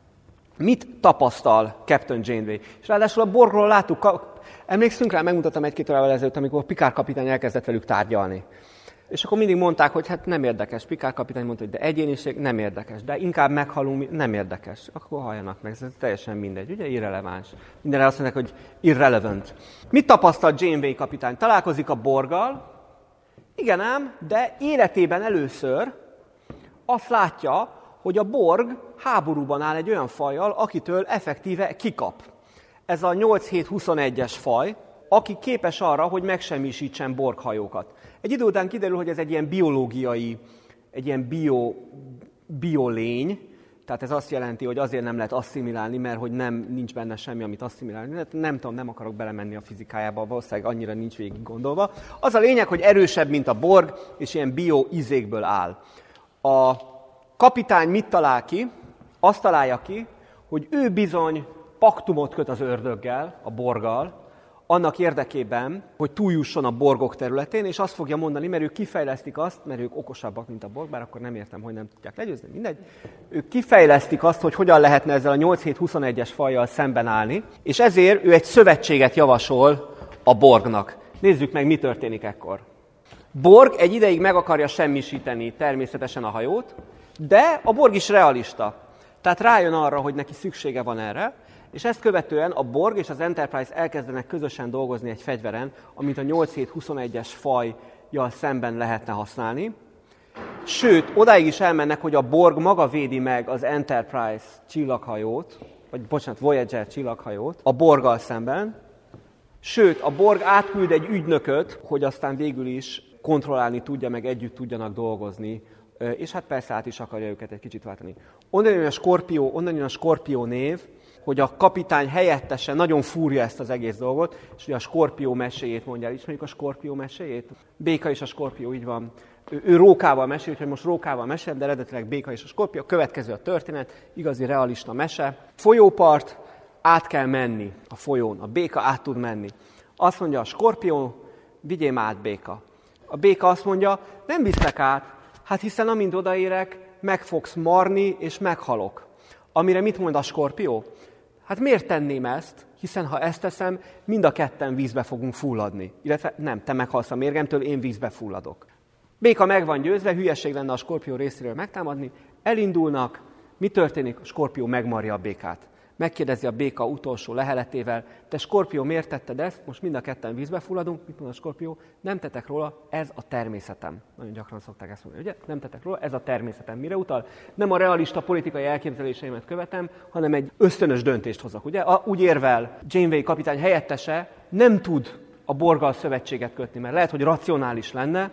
Mit tapasztal Captain Janeway? És ráadásul a Borgról láttuk, emlékszünk rá, megmutattam egy-két órával ezelőtt, amikor Picard kapitány elkezdett velük tárgyalni. És akkor mindig mondták, hogy hát nem érdekes. Picard kapitány mondta, hogy de egyéniség nem érdekes, de inkább meghalunk, nem érdekes. Akkor halljanak meg, ez teljesen mindegy, ugye irreleváns. Mindenre azt mondják, hogy irrelevant. Mit tapasztalt Janeway kapitány? Találkozik a Borggal, igen ám, de életében először azt látja, hogy a Borg háborúban áll egy olyan fajjal, akitől effektíve kikap. ez a 8-7-21-es faj, aki képes arra, hogy megsemmisítsen borghajókat. Egy idő után kiderül, hogy ez egy ilyen biológiai, egy ilyen biolény, tehát ez azt jelenti, hogy azért nem lehet asszimilálni, mert hogy nincs benne semmi, amit asszimilálni. Nem tudom, nem akarok belemenni a fizikájába, valószínűleg annyira nincs végig gondolva. Az a lényeg, hogy erősebb, mint a borg, és ilyen bioizékből áll. A kapitány mit talál ki? Azt találja ki, hogy ő bizony paktumot köt az ördöggel, a borggal, annak érdekében, hogy túljusson a borgok területén, és azt fogja mondani, mert ők kifejlesztik azt, mert ők okosabbak, mint a borg, bár akkor nem értem, hogy nem tudják legyőzni, mindegy. Ők kifejlesztik azt, hogy hogyan lehetne ezzel a 8-7-21-es fajjal szemben állni, és ezért ő egy szövetséget javasol a borgnak. Nézzük meg, mi történik ekkor. Borg egy ideig meg akarja semmisíteni természetesen a hajót, de a borg is realista. Tehát rájön arra, hogy neki szüksége van erre, és ezt követően a Borg és az Enterprise elkezdenek közösen dolgozni egy fegyveren, amit a 8-7-21-es fajjal szemben lehetne használni. Sőt, odáig is elmennek, hogy a Borg maga védi meg az Enterprise csillaghajót, Voyager csillaghajót a Borggal szemben. Sőt, a Borg átküld egy ügynököt, hogy aztán végül is kontrollálni tudja, meg együtt tudjanak dolgozni, és hát persze át is akarja őket egy kicsit váltani. Onnan jön a Skorpió név, hogy a kapitány helyettese nagyon fúrja ezt az egész dolgot, és ugye a Skorpió meséjét mondja. Ismerjük a Skorpió meséjét? Béka és a Skorpió, így van. Ő rókával mesél, úgyhogy most rókával mesél, de eredetileg Béka és a Skorpió. Következő a történet, igazi realista mese. Folyópart, át kell menni a folyón. A béka át tud menni. Azt mondja a Skorpió, vigyél át, Béka. A béka azt mondja, nem viszlek át, hát hiszen amint odaérek, meg fogsz marni, és meghalok. Amire mit mond a Skorpió? Hát miért tenném ezt, hiszen ha ezt teszem, mind a ketten vízbe fogunk fulladni. Illetve nem, te meghalsz a mérgemtől, én vízbe fulladok. Béka meg van győzve, hülyeség lenne a Skorpió részéről megtámadni, elindulnak, mi történik? A Skorpió megmarja a békát. Megkérdezi a béka utolsó leheletével, te Skorpió, miért tetted ezt? Most mind a ketten vízbe fulladunk. Mit mond a Skorpió? Nem tettek róla, ez a természetem. Nagyon gyakran szokták ezt mondani, ugye? Nem tettek róla, ez a természetem. Mire utal? Nem a realista politikai elképzeléseimet követem, hanem egy ösztönös döntést hozok, ugye? Úgy érvel Janeway kapitány helyettese, nem tud a Borggal szövetséget kötni, mert lehet, hogy racionális lenne,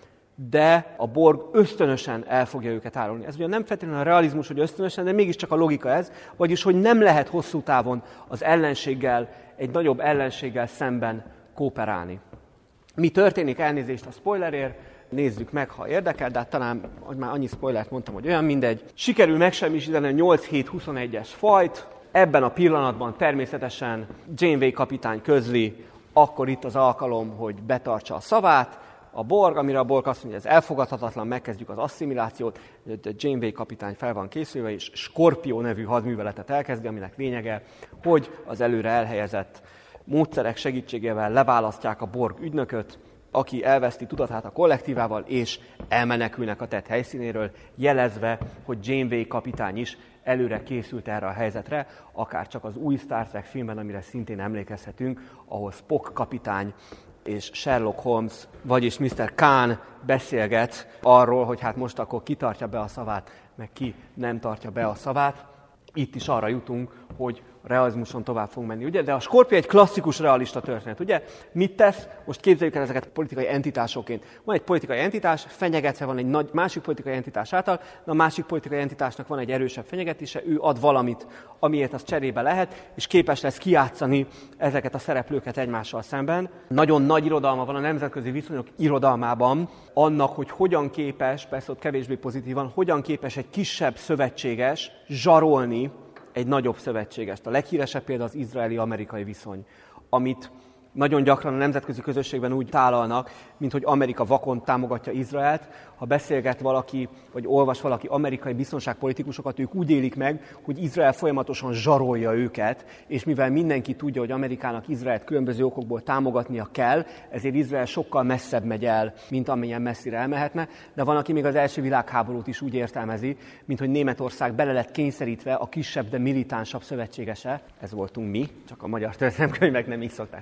de a Borg ösztönösen el fogja őket árulni. Ez ugyan nem feltétlenül a realizmus, hogy ösztönösen, de mégiscsak a logika ez, vagyis, hogy nem lehet hosszú távon az ellenséggel, egy nagyobb ellenséggel szemben kooperálni. Mi történik? Elnézést a spoilerért, nézzük meg, ha érdekel, de hát talán már annyi spoilert mondtam, hogy olyan mindegy. Sikerül megsemmisíteni a 8-7-21-es fajt, ebben a pillanatban természetesen Janeway kapitány közli, akkor itt az alkalom, hogy betartsa a szavát, a Borg, amire a Borg azt mondja, ez elfogadhatatlan, megkezdjük az asszimilációt, a Janeway kapitány fel van készülve, és Skorpió nevű hadműveletet elkezdi, aminek lényege, hogy az előre elhelyezett módszerek segítségével leválasztják a Borg ügynököt, aki elveszti tudatát a kollektívával, és elmenekülnek a tett helyszínéről, jelezve, hogy Janeway kapitány is előre készült erre a helyzetre, akár csak az új Star Trek filmben, amire szintén emlékezhetünk, ahol Spock kapitány és Sherlock Holmes, vagyis Mr. Khan beszélget arról, hogy hát most akkor ki tartja be a szavát, meg ki nem tartja be a szavát. Itt is arra jutunk, hogy realizmuson tovább fogunk menni, ugye? De a Skorpió egy klasszikus realista történet, ugye? Mit tesz? Most képzeljük el ezeket politikai entitásokként. Van egy politikai entitás, fenyegetve van egy nagy másik politikai entitás által, de a másik politikai entitásnak van egy erősebb fenyegetése, ő ad valamit, amiért az cserébe lehet, és képes lesz kijátszani ezeket a szereplőket egymással szemben. Nagyon nagy irodalma van a nemzetközi viszonyok irodalmában annak, hogy hogyan képes, persze ott kevésbé pozitívan, hogyan képes egy kisebb szövetséges zsarolni egy nagyobb szövetségest. A leghíresebb például az izraeli-amerikai viszony, amit nagyon gyakran a nemzetközi közösségben úgy tálalnak, mint hogy Amerika vakon támogatja Izraelt. Ha beszélget valaki, vagy olvas valaki amerikai biztonságpolitikusokat, ők úgy élik meg, hogy Izrael folyamatosan zsarolja őket, és mivel mindenki tudja, hogy Amerikának Izraelt különböző okokból támogatnia kell, ezért Izrael sokkal messzebb megy el, mint amilyen messzire elmehetne. De van, aki még az első világháborút is úgy értelmezi, mint hogy Németország bele lett kényszerítve a kisebb, de militánsabb szövetségese. Ez voltunk mi, csak a magyar történelemkönyvek nem így szokták.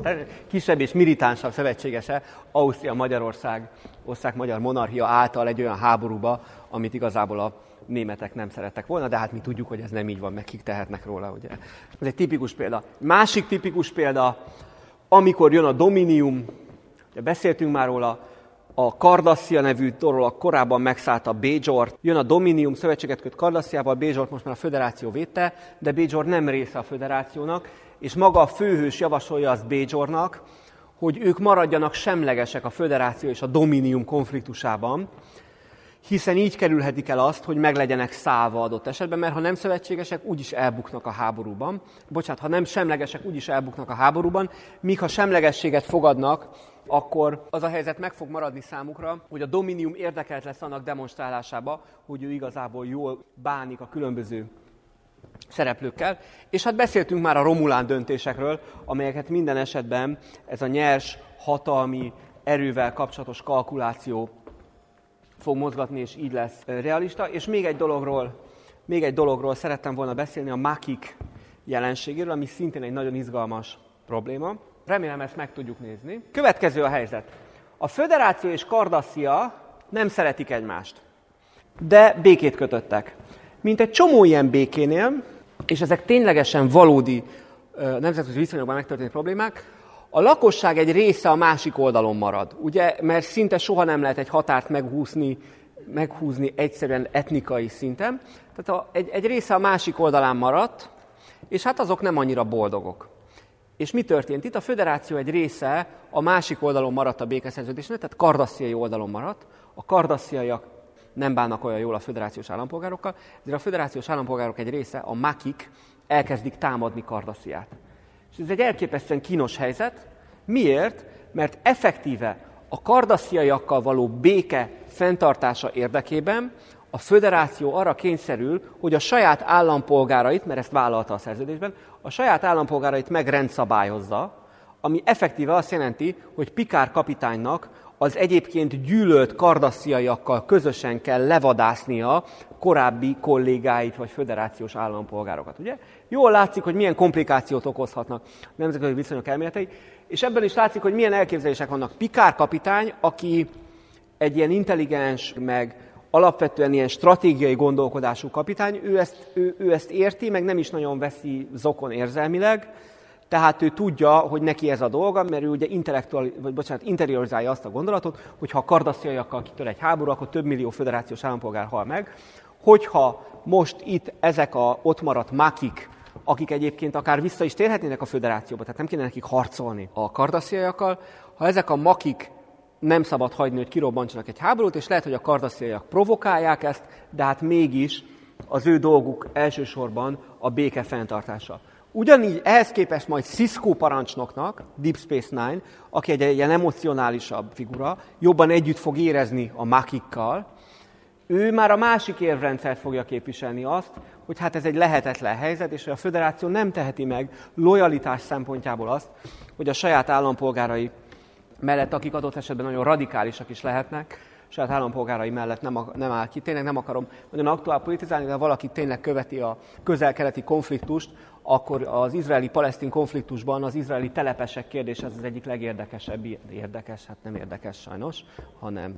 kisebb és militánsabb szövetségese Ausztria-Magyarország, osztrák-magyar monarchia által egy olyan háborúba, amit igazából a németek nem szerettek volna, de hát mi tudjuk, hogy ez nem így van, meg kik tehetnek róla, ugye. Ez egy tipikus példa. Másik tipikus példa, amikor jön a Dominium, ugye beszéltünk már róla, a Cardassia nevű dolog korábban megszállta Bédzsort, jön a Dominium, szövetséget köt Cardassiával, Bédzsort most már a föderáció védte, de Bédzsor nem része a föderációnak, és maga a főhős javasolja azt Bédzsornak, hogy ők maradjanak semlegesek a föderáció és a Dominium konfliktusában, hiszen így kerülhetik el azt, hogy meg legyenek szállva adott esetben, mert ha nem szövetségesek, úgyis elbuknak a háborúban. Ha nem semlegesek, úgyis elbuknak a háborúban, míg ha semlegességet fogadnak, akkor az a helyzet meg fog maradni számukra, hogy a Dominium érdekelt lesz annak demonstrálásába, hogy ő igazából jól bánik a különböző szereplőkkel. És hát beszéltünk már a Romulán döntésekről, amelyeket minden esetben ez a nyers, hatalmi erővel kapcsolatos kalkuláció fog mozgatni, és így lesz realista. És még egy dologról szerettem volna beszélni, a makik jelenségéről, ami szintén egy nagyon izgalmas probléma. Remélem, ezt meg tudjuk nézni. Következő a helyzet. A föderáció és Cardassia nem szeretik egymást, de békét kötöttek. Mint egy csomó ilyen békénél, és ezek ténylegesen valódi nemzetközi viszonyokban megtörténő problémák, a lakosság egy része a másik oldalon marad, ugye, mert szinte soha nem lehet egy határt meghúzni egyszerűen etnikai szinten. Tehát egy része a másik oldalán maradt, és hát azok nem annyira boldogok. És mi történt itt? A föderáció egy része a másik oldalon maradt a békeszerződésnél, tehát kardassziai oldalon maradt. A kardassziaiak nem bánnak olyan jól a föderációs állampolgárokkal, de a föderációs állampolgárok egy része, a makik, elkezdik támadni Cardassiát. És ez egy elképesztően kínos helyzet. Miért? Mert effektíve a kardassziaiakkal való béke fenntartása érdekében a föderáció arra kényszerül, hogy a saját állampolgárait, mert ezt vállalta a szerződésben, a saját állampolgárait megrendszabályozza, ami effektíve azt jelenti, hogy Picard kapitánynak az egyébként gyűlölt kardassziaiakkal közösen kell levadásznia korábbi kollégáit vagy föderációs állampolgárokat. Ugye? Jól látszik, hogy milyen komplikációt okozhatnak a nemzetközi viszonyok elméletei, és ebből is látszik, hogy milyen elképzelések vannak. Picard kapitány, aki egy ilyen intelligens, meg alapvetően ilyen stratégiai gondolkodású kapitány, ő ezt érti, meg nem is nagyon veszi zokon érzelmileg, tehát ő tudja, hogy neki ez a dolga, mert ő ugye interiorizálja azt a gondolatot, hogy ha a kardassziaiakkal kitör egy háború, akkor több millió föderációs állampolgár hal meg. Hogyha most itt ezek a ott maradt makik, akik egyébként akár vissza is térhetnének a föderációba, tehát nem kéne nekik harcolni a kardassziaiakkal, ha ezek a makik nem szabad hagyni, hogy kirobbantsanak egy háborút, és lehet, hogy a kardassziaiak provokálják ezt, de hát mégis az ő dolguk elsősorban a béke fenntartása. Ugyanígy ehhez képest majd Sisko parancsnoknak, Deep Space Nine, aki egy ilyen emocionálisabb figura, jobban együtt fog érezni a makikkal, ő már a másik érvrendszert fogja képviselni azt, hogy hát ez egy lehetetlen helyzet, és hogy a föderáció nem teheti meg lojalitás szempontjából azt, hogy a saját állampolgárai mellett, akik adott esetben nagyon radikálisak is lehetnek, saját állampolgárai mellett nem áll ki. Tényleg nem akarom nagyon aktuál politizálni, de ha valaki tényleg követi a közel-keleti konfliktust, akkor az izraeli-palesztin konfliktusban az izraeli telepesek kérdése az egyik legérdekesebb, hát nem érdekes sajnos, hanem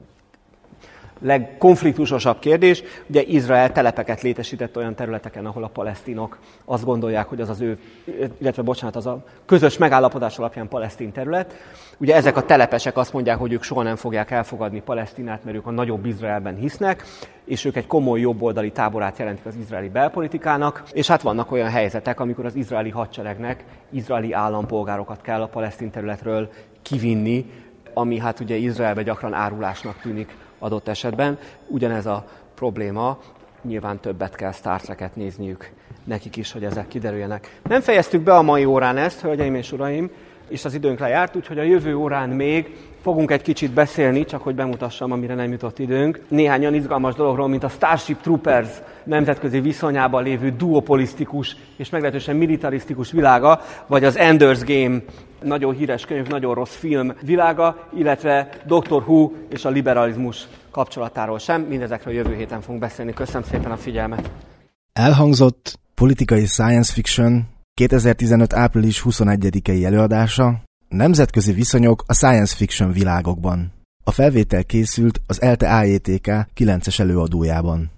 legkonfliktusosabb kérdés. Ugye Izrael telepeket létesített olyan területeken, ahol a palesztinok azt gondolják, hogy az ő, az a közös megállapodás alapján palesztin terület. Ugye ezek a telepesek azt mondják, hogy ők soha nem fogják elfogadni Palesztinát, mert ők a nagyobb Izraelben hisznek, és ők egy komoly jobboldali táborát jelentik az izraeli belpolitikának, és hát vannak olyan helyzetek, amikor az izraeli hadseregnek izraeli állampolgárokat kell a palesztin területről kivinni, ami hát ugye Izraelbe gyakran árulásnak tűnik adott esetben. Ugyanez a probléma, nyilván többet kell Star Trek-et nézniük nekik is, hogy ezek kiderüljenek. Nem fejeztük be a mai órán ezt, hölgyeim és uraim, és az időnk lejárt, úgyhogy a jövő órán még fogunk egy kicsit beszélni, csak hogy bemutassam, amire nem jutott időnk. Néhány olyan izgalmas dologról, mint a Starship Troopers nemzetközi viszonyában lévő duopolisztikus és meglehetősen militarisztikus világa, vagy az Ender's Game nagyon híres könyv, nagyon rossz film világa, illetve Dr. Who és a liberalizmus kapcsolatáról sem. Mindezekről jövő héten fogunk beszélni. Köszönöm szépen a figyelmet! Elhangzott politikai science fiction 2015. április 21-i előadása Nemzetközi viszonyok a science fiction világokban. A felvétel készült az ELTE AJTK 9-es előadójában.